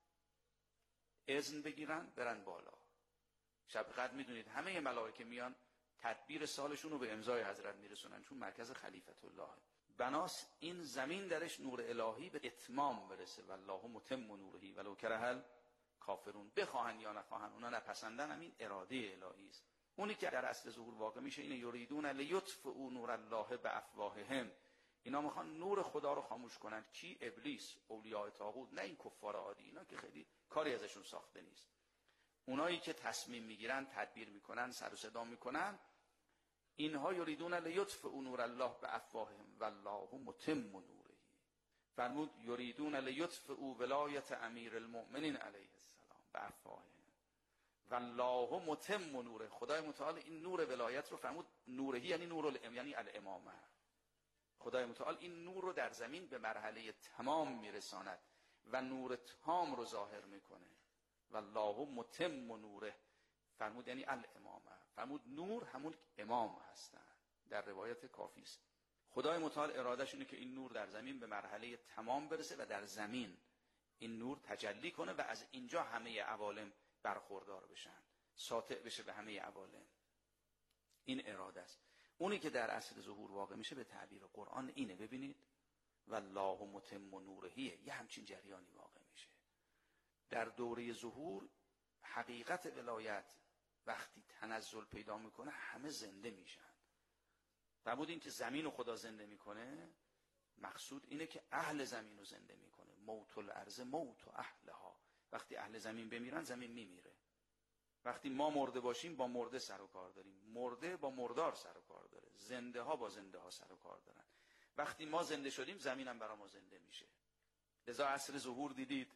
Speaker 17: اذن بگیرن، برن بالا. شب قدر میدونید همه ملائکه میان تدبیر سالشون رو به امضای حضرت میرسونن، چون مرکز خلیفت الله. بناس این زمین درش نور الهی به اتمام برسه. والله متم نوره ولو کره الکافرون. بخواهن یا نخواهن، اونا نپسندن، همین اراده الهی است. اونی که در اصل ظهور واقع میشه اینه یریدون لیطفئوا نور الله بافواههم. اینا میخوان نور خدا رو خاموش کنن. کی؟ ابلیس، اولیاء طاغوت، نه این کفار عادی. اینا که خیلی کاری ازشون ساخته نیست. اونایی که تصمیم میگیرن، تدبیر میکنن، سر و صدا میکنن، اینها یریدون لیطفئوا نور الله بافواههم والله متم نوره. فرمود یریدون لیطفئوا ولایت امیر المؤمنین علیه السلام بافواههم والله متم نوره. خدای متعال این نور ولایت رو فرمود نورهی، یعنی یعنی الامامه. خدای متعال این نور رو در زمین به مرحله تمام میرساند و نور تام رو ظاهر میکنه. والله متم نوره فرمود یعنی الامامه. فرمود نور همون امام هستن. در روایت کافی است. خدای متعال ارادش اینه که این نور در زمین به مرحله تمام برسه و در زمین این نور تجلی کنه و از اینجا همه عوالم برخوردار بشن، ساطع بشه به همه عوالم. این اراده است. اونی که در اصل ظهور واقع میشه به تعبیر قرآن اینه. ببینید والله متم نوره، یه همچین جریانی واقع میشه. در دوره ظهور حقیقت ولایت وقتی تنزل پیدا میکنه همه زنده میشن. فرمود این که زمین رو خدا زنده میکنه، مقصود اینه که اهل زمین رو زنده میکنه. موت الارض موت اهلها. وقتی اهل زمین بمیرن زمین میمیره. وقتی ما مرده باشیم با مرده سر و کار داریم، مرده با مردار سر و کار داره، زنده ها با زنده ها سر و کار دارن. وقتی ما زنده شدیم زمین هم برای ما زنده میشه. لذا عصر ظهور دیدید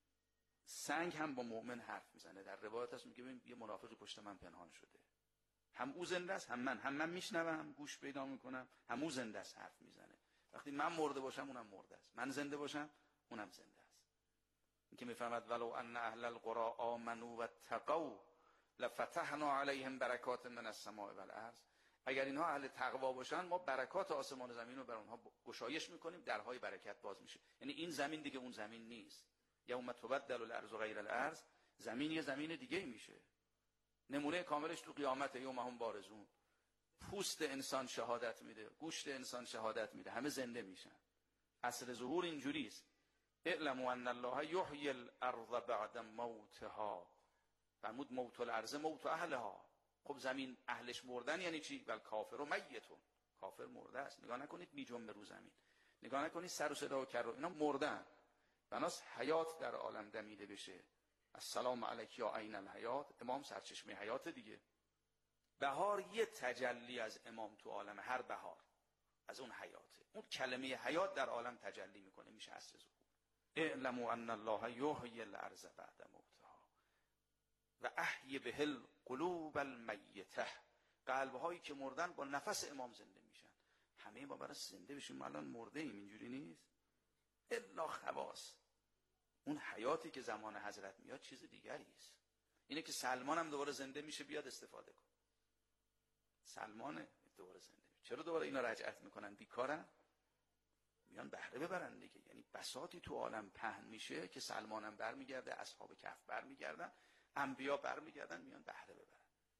Speaker 17: سنگ هم با مؤمن حرف میزنه. در روایت هست میگه یه منافقی پشت من پنهان شده، هم او زنده است هم من میشنوم، گوش پیدا میکنم، هم او زنده است حرف میزنه. وقتی من مرده باشم اونم مرده است، من زنده باشم اونم زنده است. این که میفهمد ولو ان اهل القرى آمنوا واتقوا لفتحنا علیهم برکات من السماء والارض. اگر اینها اهل تقوا باشن ما برکات آسمان و زمین رو بر اونها گشایش میکنیم، درهای برکت باز میشه. یعنی این زمین دیگه اون زمین نیست. یوم تبدل الارض غیر الارض، زمین یه زمین دیگه میشه. نمونه کاملش تو قیامت، یوم هم بارزون، پوست انسان شهادت میده، گوشت انسان شهادت میده، همه زنده میشن. اصل ظهور اینجوریست. اعلموا ان الله یحیی الارض بعد موتها. فرمود موت الارض موت اهلها. خب زمین اهلش مردن یعنی چی؟ ول کافر و میتون، کافر مرده است. نگاه نکنید میجنبه رو زمین، نگاه نکنید سر و صدا و کر، اینا مردن. بناس حیات در عالم دمیده بشه. السلام علیک یا عین الحیات، امام سرچشمه حیات دیگه. بهار یه تجلی از امام تو عالم، هر بهار از اون حیاته. اون کلمه حیات در عالم تجلی میکنه، میشه اصل ظهور. اعلموا ان الله یحیی الارض بعد موتها و احیی به القلوب المیته. قلب‌هایی که مردن با نفس امام زنده میشن. همه ما برای زنده بشیم، ما الان مرده ایم، اینجوری نیست. الا خواص، اون حیاتی که زمان حضرت میاد چیز دیگری است. اینه که سلمان هم دوباره زنده میشه، بیاد استفاده کن. سلمانه دوباره زنده میشه. چرا دوباره اینا رجعت میکنن؟ بیکارن؟ میان بهره ببرن دیگه. یعنی بساطی تو عالم پهن میشه که سلمان هم برمیگرده، اصحاب کهف برمیگردن، انبیا برمیگردن، میان بهره ببرن.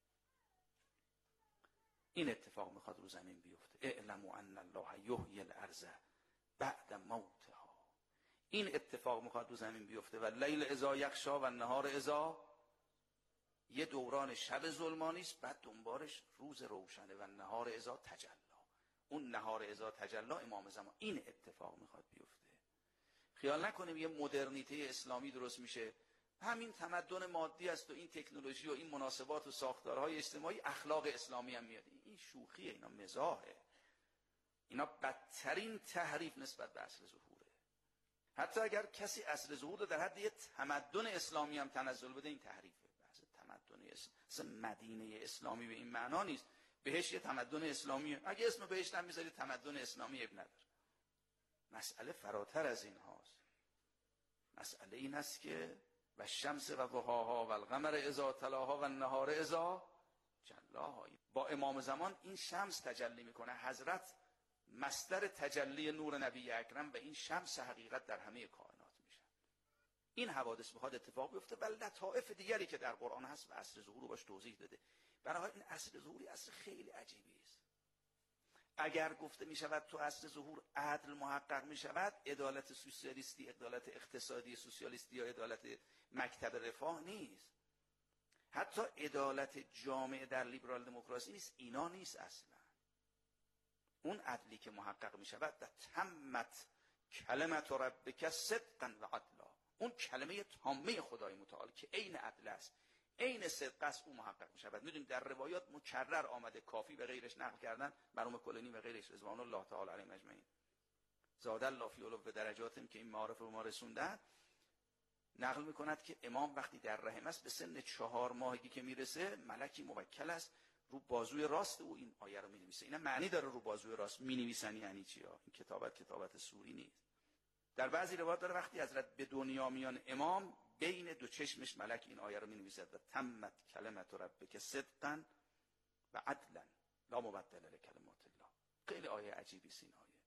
Speaker 17: این اتفاق میخواد رو زمین بیفته. اعلموا ان الله یحیی الارض بعد موتها. این اتفاق میخواد رو زمین بیفته. و لیل اذا یغشا و النهار اذا، یه دوران شب ظلمانی است، بعد دنبالش روز روشنه. و النهار اذا تجلی، اون نهار اذا تجلی امام زمان. این اتفاق میخواد بیفته. خیال نکنیم یه مدرنیته اسلامی درست میشه، همین تمدن مادی است و این تکنولوژی و این مناسبات و ساختارهای اجتماعی، اخلاق اسلامی هم میاد. این شوخیه، اینا مزاحه. اینا بدترین تحریف نسبت به اصل ظهوره. حتی اگر کسی اصل ظهور رو در حد یه تمدن اسلامی هم تنزل بده، این تحریفه. بحث تمدن اسلامی، مدینه اسلامی به این معنا نیست. بهش یه تمدن اسلامیه، اگه اسم بهش هم میذاری تمدن اسلامی اب نداره. مسئله فراتر از این هاست. مسئله این است که و شمس و ضحاها و القمر اذا تلاها و النهار اذا جلاها. با امام زمان این شمس تجلی میکنه. حضرت مصدر تجلی نور نبی اکرم و این شمس حقیقت در همه کائنات میشن. این حوادث میخواد اتفاق بیفته. و لطائف دیگری که در قرآن هست و اصل ظهور رو باش توضیح داده. برای این اصل ظهوری اصل خیلی عجیبی است. اگر گفته می شود تو اصل ظهور عدل محقق می شود، عدالت سوسیالیستی، عدالت اقتصادی سوسیالیستی یا عدالت مکتب رفاه نیست. حتی عدالت جامعه در لیبرال دموکراسی نیست. اینا نیست اصلا. اون عدلی که محقق می شود و تمت کلمت ربک صدقا و عدلا، اون کلمه تامه خدای متعال که عین عدل است، عین صدق است، او محقق می شود. میدونید در روایات مکرر آمده، کافی به غیرش نقل کردن، مرحوم کلینی و غیرش رضوان الله تعالی علیهم اجمعین، زاد الله فی علو درجاتهم که این معارف رو ما رسوندن، نقل میکند که امام وقتی در رحم است به سن 4 ماهگی که میرسه، ملکی موکل است رو بازوی راست او این آیه رو مینویسه. اینا معنی داره رو بازوی راست مینویسن یعنی چی؟ این کتابت سوری نیست. در بعضی روایات داره وقتی حضرت به دنیا میان امام، بین دو چشمش ملک این آیه رو مینویسد و تمت کلمت ربک صدقا و عدلا لا مبدل لکلمات الله. خیلی آیه عجیبی است این آیه.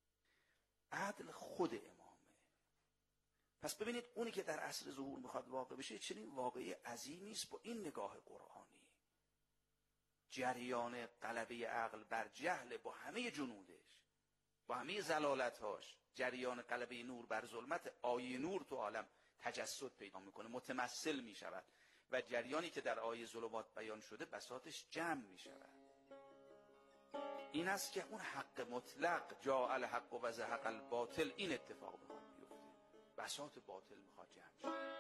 Speaker 17: عدل خود امامه. پس ببینید اونی که در عصر ظهور میخواد واقع بشه چنین واقعی عظیمی است با این نگاه قرآنی. جریان غلبه عقل بر جهل با همه جنودش، با همه زلالتهاش، جریان غلبه نور بر ظلمت، آیه نور تو عالم تجسد پیدا میکنه، متمثل میشود و جریانی که در آیه ظلمات بیان شده بساطش جمع میشود. این است که اون حق مطلق، جاء الحق و زهق الباطل، این اتفاق میخواد بیفته. بساط باطل میخواد جمع شد.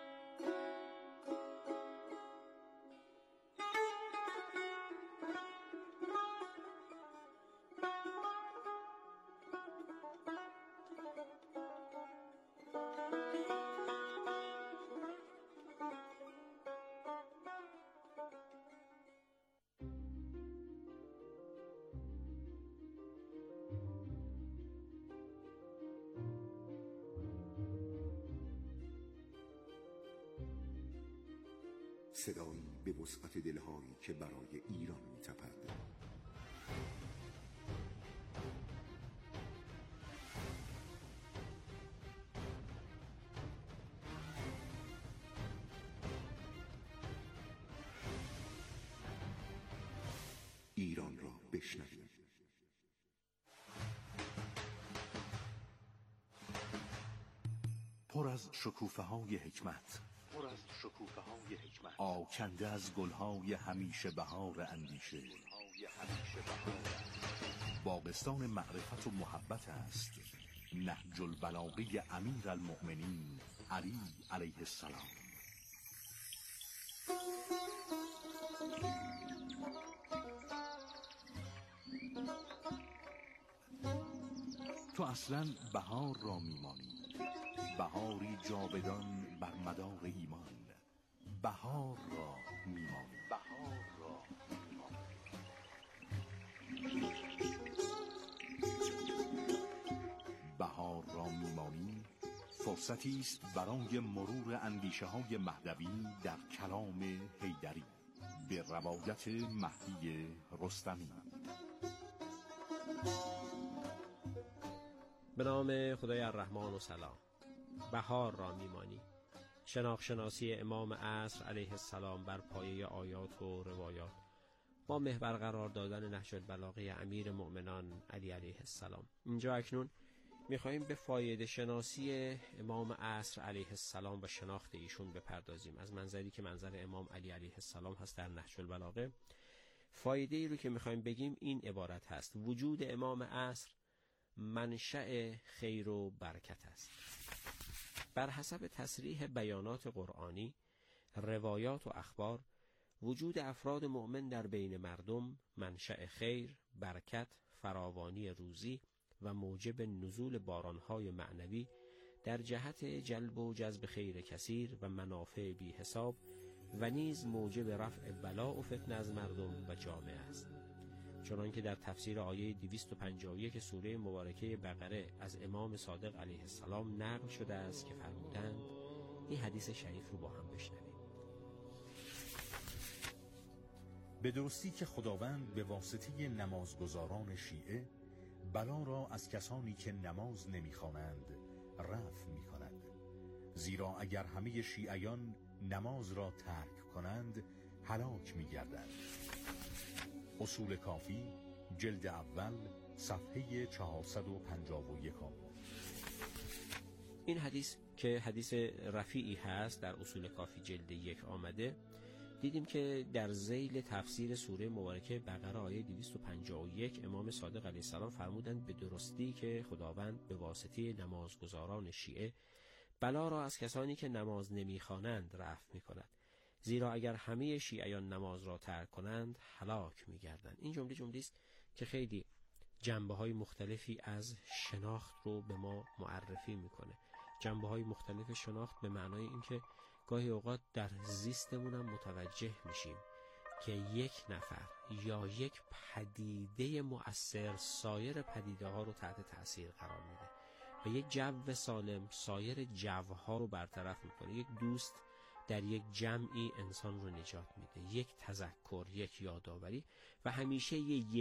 Speaker 15: صدایی به وسعت دلهایی که برای ایران می‌تپد. ایران را بشنوید.
Speaker 18: پر از شکوفه‌های حکمت، آکنده از گلهای همیشه بهار اندیشه. باغستان معرفت و محبت است نهج البلاغه امیر المؤمنین علی علیه السلام. تو اصلا بهار را میمانی، بهاری جاودان بر مدار ایمان. بهار را میمانی. بهار را میمانی فرصتی است برای مرور اندیشه های مهدوی در کلام حیدری به روایت مهدی رستمی.
Speaker 19: به نام خدای الرحمن و سلام. بهار را میمانی، شناخت-شناسی امام عصر علیه السلام بر پایه آیات و روایات با محور قرار دادن نهج البلاغه امیر مؤمنان علی علیه السلام. اینجا اکنون میخواییم به فایده شناسی امام عصر علیه السلام و شناخت ایشون بپردازیم از منظری که منظر امام علی علیه السلام هست در نهج البلاغه. فایده ای رو که میخواییم بگیم این عبارت هست: وجود امام عصر منشأ خیر و برکت است. بر حسب تصریح بیانات قرآنی، روایات و اخبار، وجود افراد مؤمن در بین مردم منشأ خیر، برکت، فراوانی روزی و موجب نزول بارانهای معنوی در جهت جلب و جذب خیر کثیر و منافع بی حساب و نیز موجب رفع بلا و فتنه از مردم و جامعه است. چنانکه در تفسیر آیه 251 سوره مبارکه بقره از امام صادق علیه السلام نقل شده است که فرمودند. این حدیث شریف رو با هم بشنویم.
Speaker 18: به درستی که خداوند به واسطه نمازگزاران شیعه بلا را از کسانی که نماز نمی‌خوانند رفع می‌کند. زیرا اگر همه شیعیان نماز را ترک کنند هلاک می‌گردند. اصول کافی جلد اول صفحه 451.
Speaker 19: این حدیث که حدیث رفیعی هست در اصول کافی جلد 1 آمده، دیدیم که در ذیل تفسیر سوره مبارکه بقره آیه 251 امام صادق علیه السلام فرمودند به درستی که خداوند به واسطه نمازگزاران شیعه بلا را از کسانی که نماز نمیخوانند رفع میکند. زیرا اگر همه شیعیان نماز را ترک کنند هلاک می‌گردند. این جمله است که خیلی جنبه‌های مختلفی از شناخت رو به ما معرفی می‌کنه. جنبه‌های مختلف شناخت به معنای اینکه گاهی اوقات در زیستمون هم متوجه میشیم که یک نفر یا یک پدیده مؤثر سایر پدیده‌ها رو تحت تأثیر قرار میده و یک جو سالم سایر جوها رو برطرف می‌کنه. یک دوست در یک جمعی انسان رو نجات میده، یک تذکر، یک یادآوری و همیشه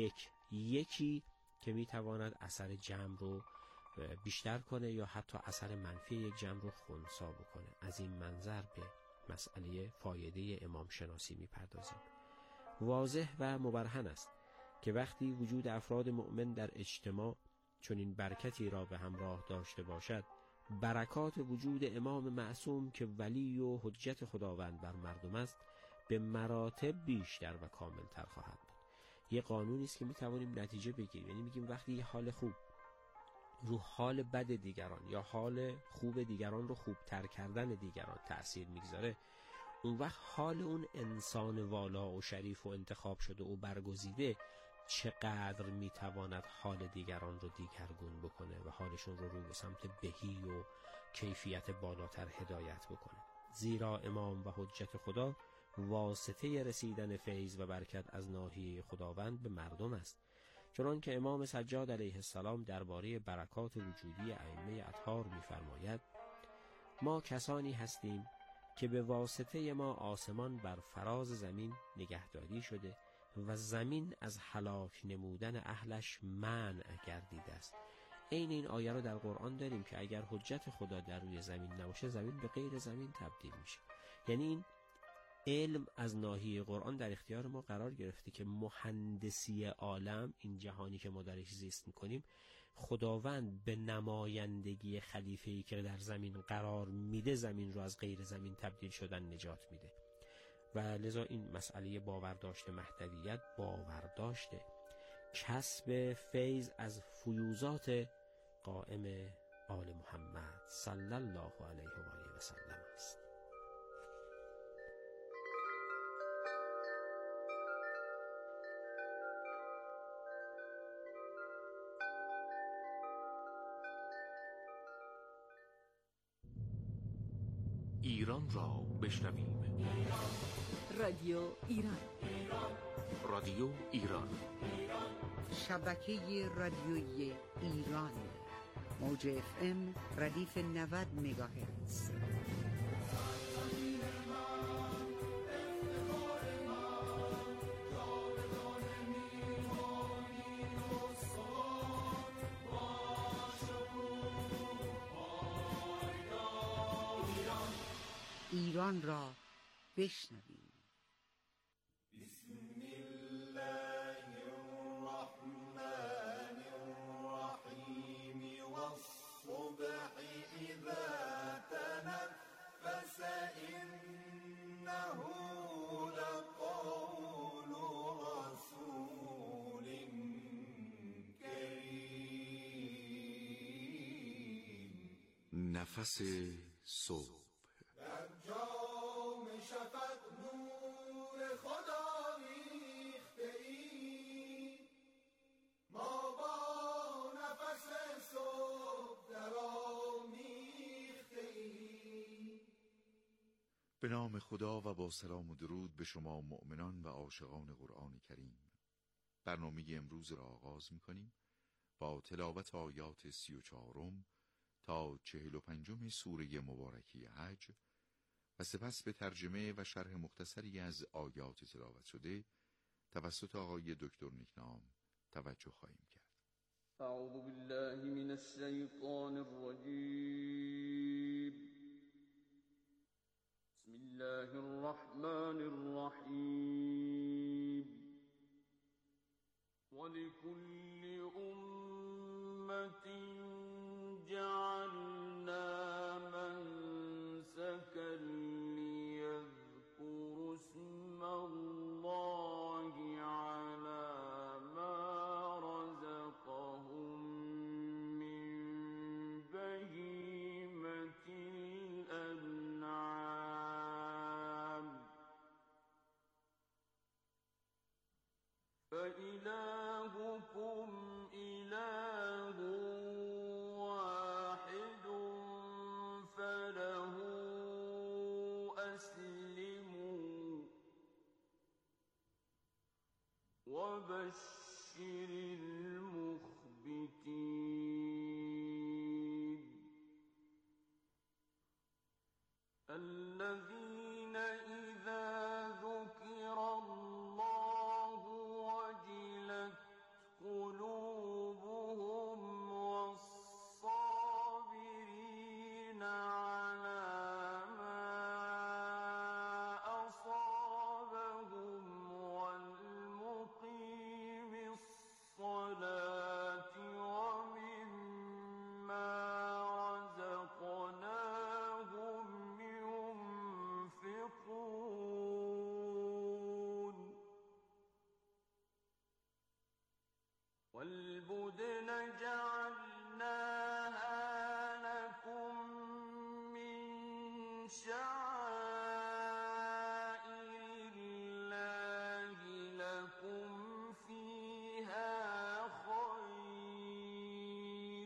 Speaker 19: یکی که میتواند اثر جمع رو بیشتر کنه یا حتی اثر منفی یک جمع رو خنثی بکنه. از این منظر به مسئله فایده امام شناسی میپردازیم. واضح و مبرهن است که وقتی وجود افراد مؤمن در اجتماع چنین برکتی را به همراه داشته باشد، برکات وجود امام معصوم که ولی و حجت خداوند بر مردم است به مراتب بیشتر و کاملتر خواهد بود. یه قانونی است که میتوانیم نتیجه بگیریم. یعنی میگیم وقتی حال خوب رو حال بد دیگران یا حال خوب دیگران رو خوبتر کردن دیگران تأثیر میگذاره، اون وقت حال اون انسان والا و شریف و انتخاب شده و برگزیده چقدر میتواند حال دیگران رو دیگرگون بکنه و حالشون رو به سمت بهی و کیفیت بالاتر هدایت بکنه. زیرا امام و حجت خدا واسطه رسیدن فیض و برکت از ناحیه خداوند به مردم است. چنانکه امام سجاد علیه السلام درباره برکات وجودی ائمه اطهار می‌فرماید: ما کسانی هستیم که به واسطه ما آسمان بر فراز زمین نگهداری شده و زمین از هلاک نمودن اهلش منع گردیده است. عین این آیه رو در قرآن داریم که اگر حجت خدا در روی زمین نباشه، زمین به غیر زمین تبدیل میشه. یعنی این علم از ناحیه قرآن در اختیار ما قرار گرفته که مهندسی عالم، این جهانی که ما درش زیست میکنیم، خداوند به نمایندگی خلیفه‌ای که در زمین قرار میده زمین رو از غیر زمین تبدیل شدن نجات میده. و لذا این مسئله باورداشت مهدویت، باورداشت کسب فیض از فیوزات قائم آل محمد صلی الله علیه و آله و سلم است.
Speaker 18: ایران را بشنویم.
Speaker 4: رادیو ایران.
Speaker 18: رادیو ایران.
Speaker 20: شبکه رادیویی ایران. موج FM ردیف 90 مگاهرتز. ایران را بشنویم.
Speaker 15: نفس صبح
Speaker 8: در جام شفق نور خدا ریخته ای، ما با نفس صبح در آمیخته ای.
Speaker 15: به نام خدا و با سلام و درود به شما مؤمنان و عاشقان قرآن کریم. برنامه امروز را آغاز می‌کنیم با تلاوت آیات 34 تا 45 سوره مبارکه حج و سپس به ترجمه و شرح مختصری از آیات تلاوت شده توسط آقای دکتر نیکنام توجه خواهیم کرد.
Speaker 9: اعوذ بالله من الشیطان الرجیم. بسم الله الرحمن الرحیم. ولكل أمة جعلنا منسكا ليذكروا اسم الله على ما رزقهم من بهيمة الأنعام فإلهكم إله واحد فله أسلموا وبشر المخبتين الذين إذا ذكر الله وجلت قلوبهم والصابرين على ما أصابهم والمقيم الصلاة ومما رزقناهم ينفقون والبدن جعلناها لكم من شعائر الله لكم فيها خير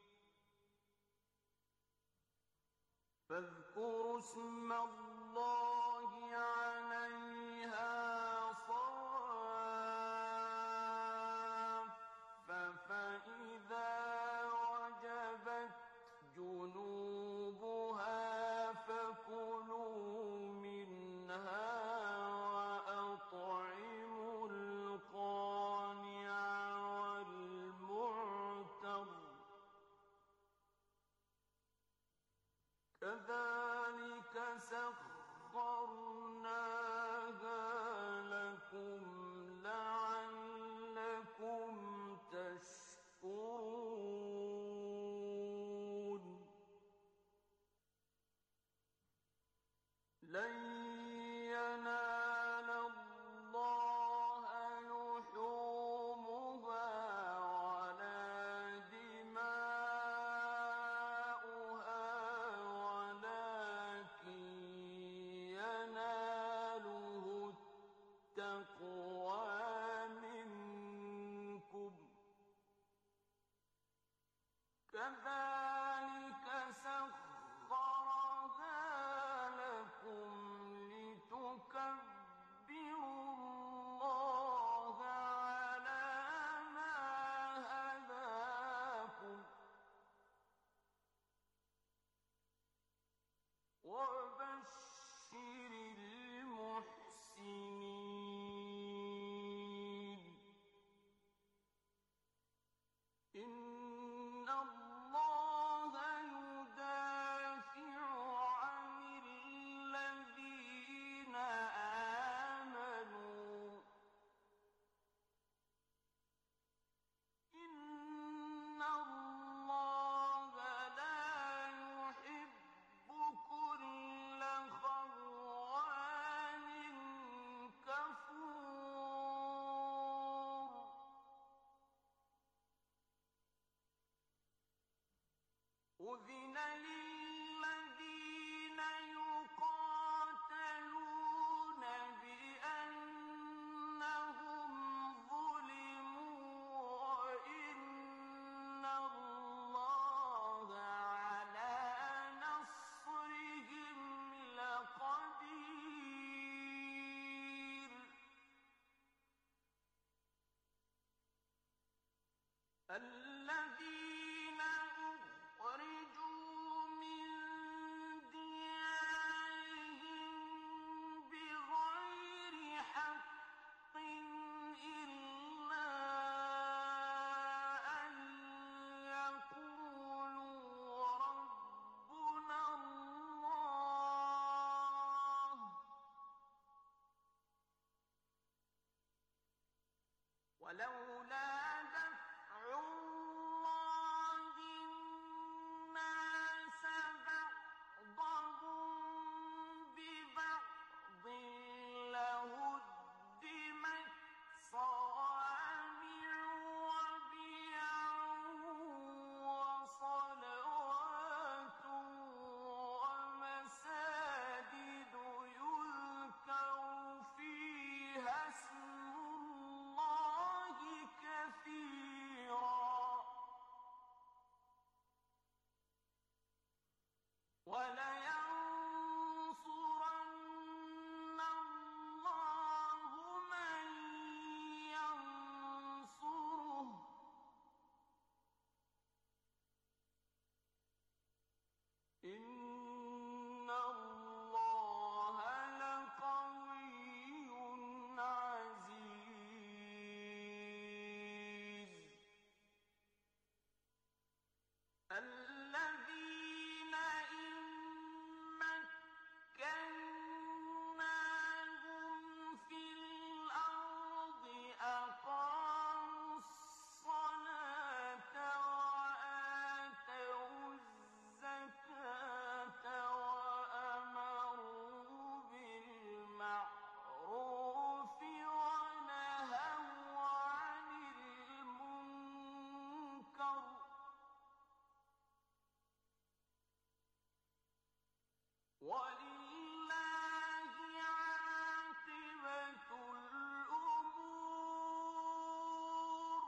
Speaker 9: فاذكروا اسم الله عليها صواف فإذا وجبت جنوبها فكلوا تقوى منكم كذلك سخرها لكم لتكبروا الله على ما هداكم وبشر المحسنين إن الله يدافع عن الذين آمنوا إن الله لا يحب كل خوان كفور أذن للذين يقاتلون بأنهم ظلموا وإن الله على نصرهم لقدير الذين أخرجوا من ديارهم بغير حق إلا أن يقولوا ربنا الله ولولا دفع الله الناس بعضهم ببعض لهدمت صوامع وبيع وصلوات ومساجد يذكر فيها اسم الله كثيرا ولينصرن الله من ينصره إن الله لقوي عزيز الذين إن مكناهم في الأرض أقاموا الصلاة وآتوا الزكاة وأمروا بالمعروف ونهوا عن المنكر ولله عاقبة الأمور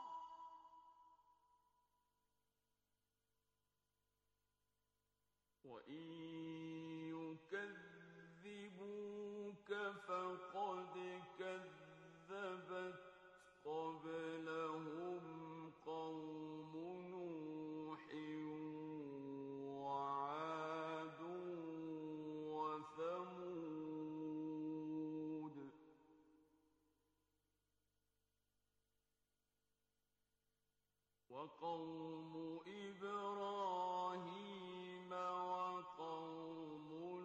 Speaker 9: وإن يكذبوك فقد كذبت قبلهم قوم نوح وعاد وثمود وقوم إبراهيم وقوم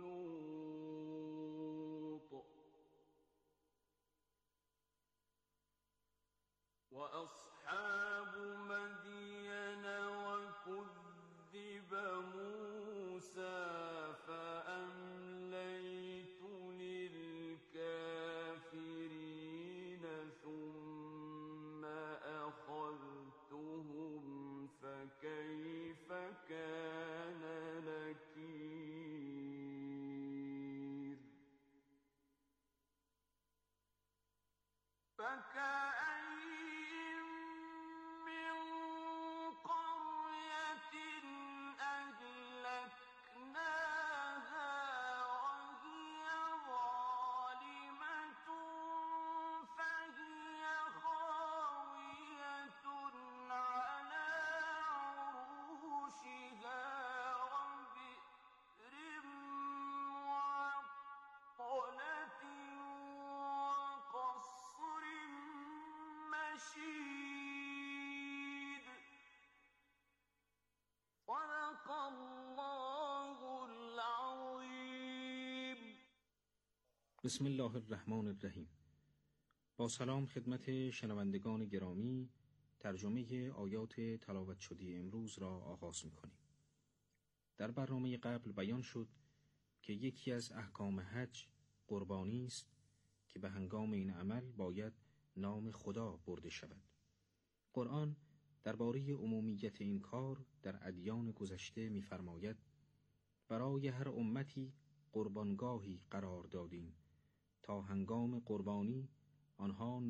Speaker 9: لوط وأصحاب مدين وكذب موسى فأمليت للكافرين ثم أخذتهم فكيف كان نكير. وكأين من قرية أهلكناها وهي ظالمة فهي خاوية على عروشها وبئر معطلة وقصر مشيد صدق الله العظيم.
Speaker 21: بسم الله الرحمن الرحیم. با سلام خدمت شنوندگان گرامی، ترجمه آیات تلاوت شده امروز را آغاز می‌کنیم. در برنامه قبل بیان شد که یکی از احکام حج قربانی است که به هنگام این عمل باید نام خدا برده شود. قرآن درباره عمومیت این کار در ادیان گذشته می‌فرماید: برای هر امتی قربانگاهی قرار دادیم تا هنگام قربانی آنها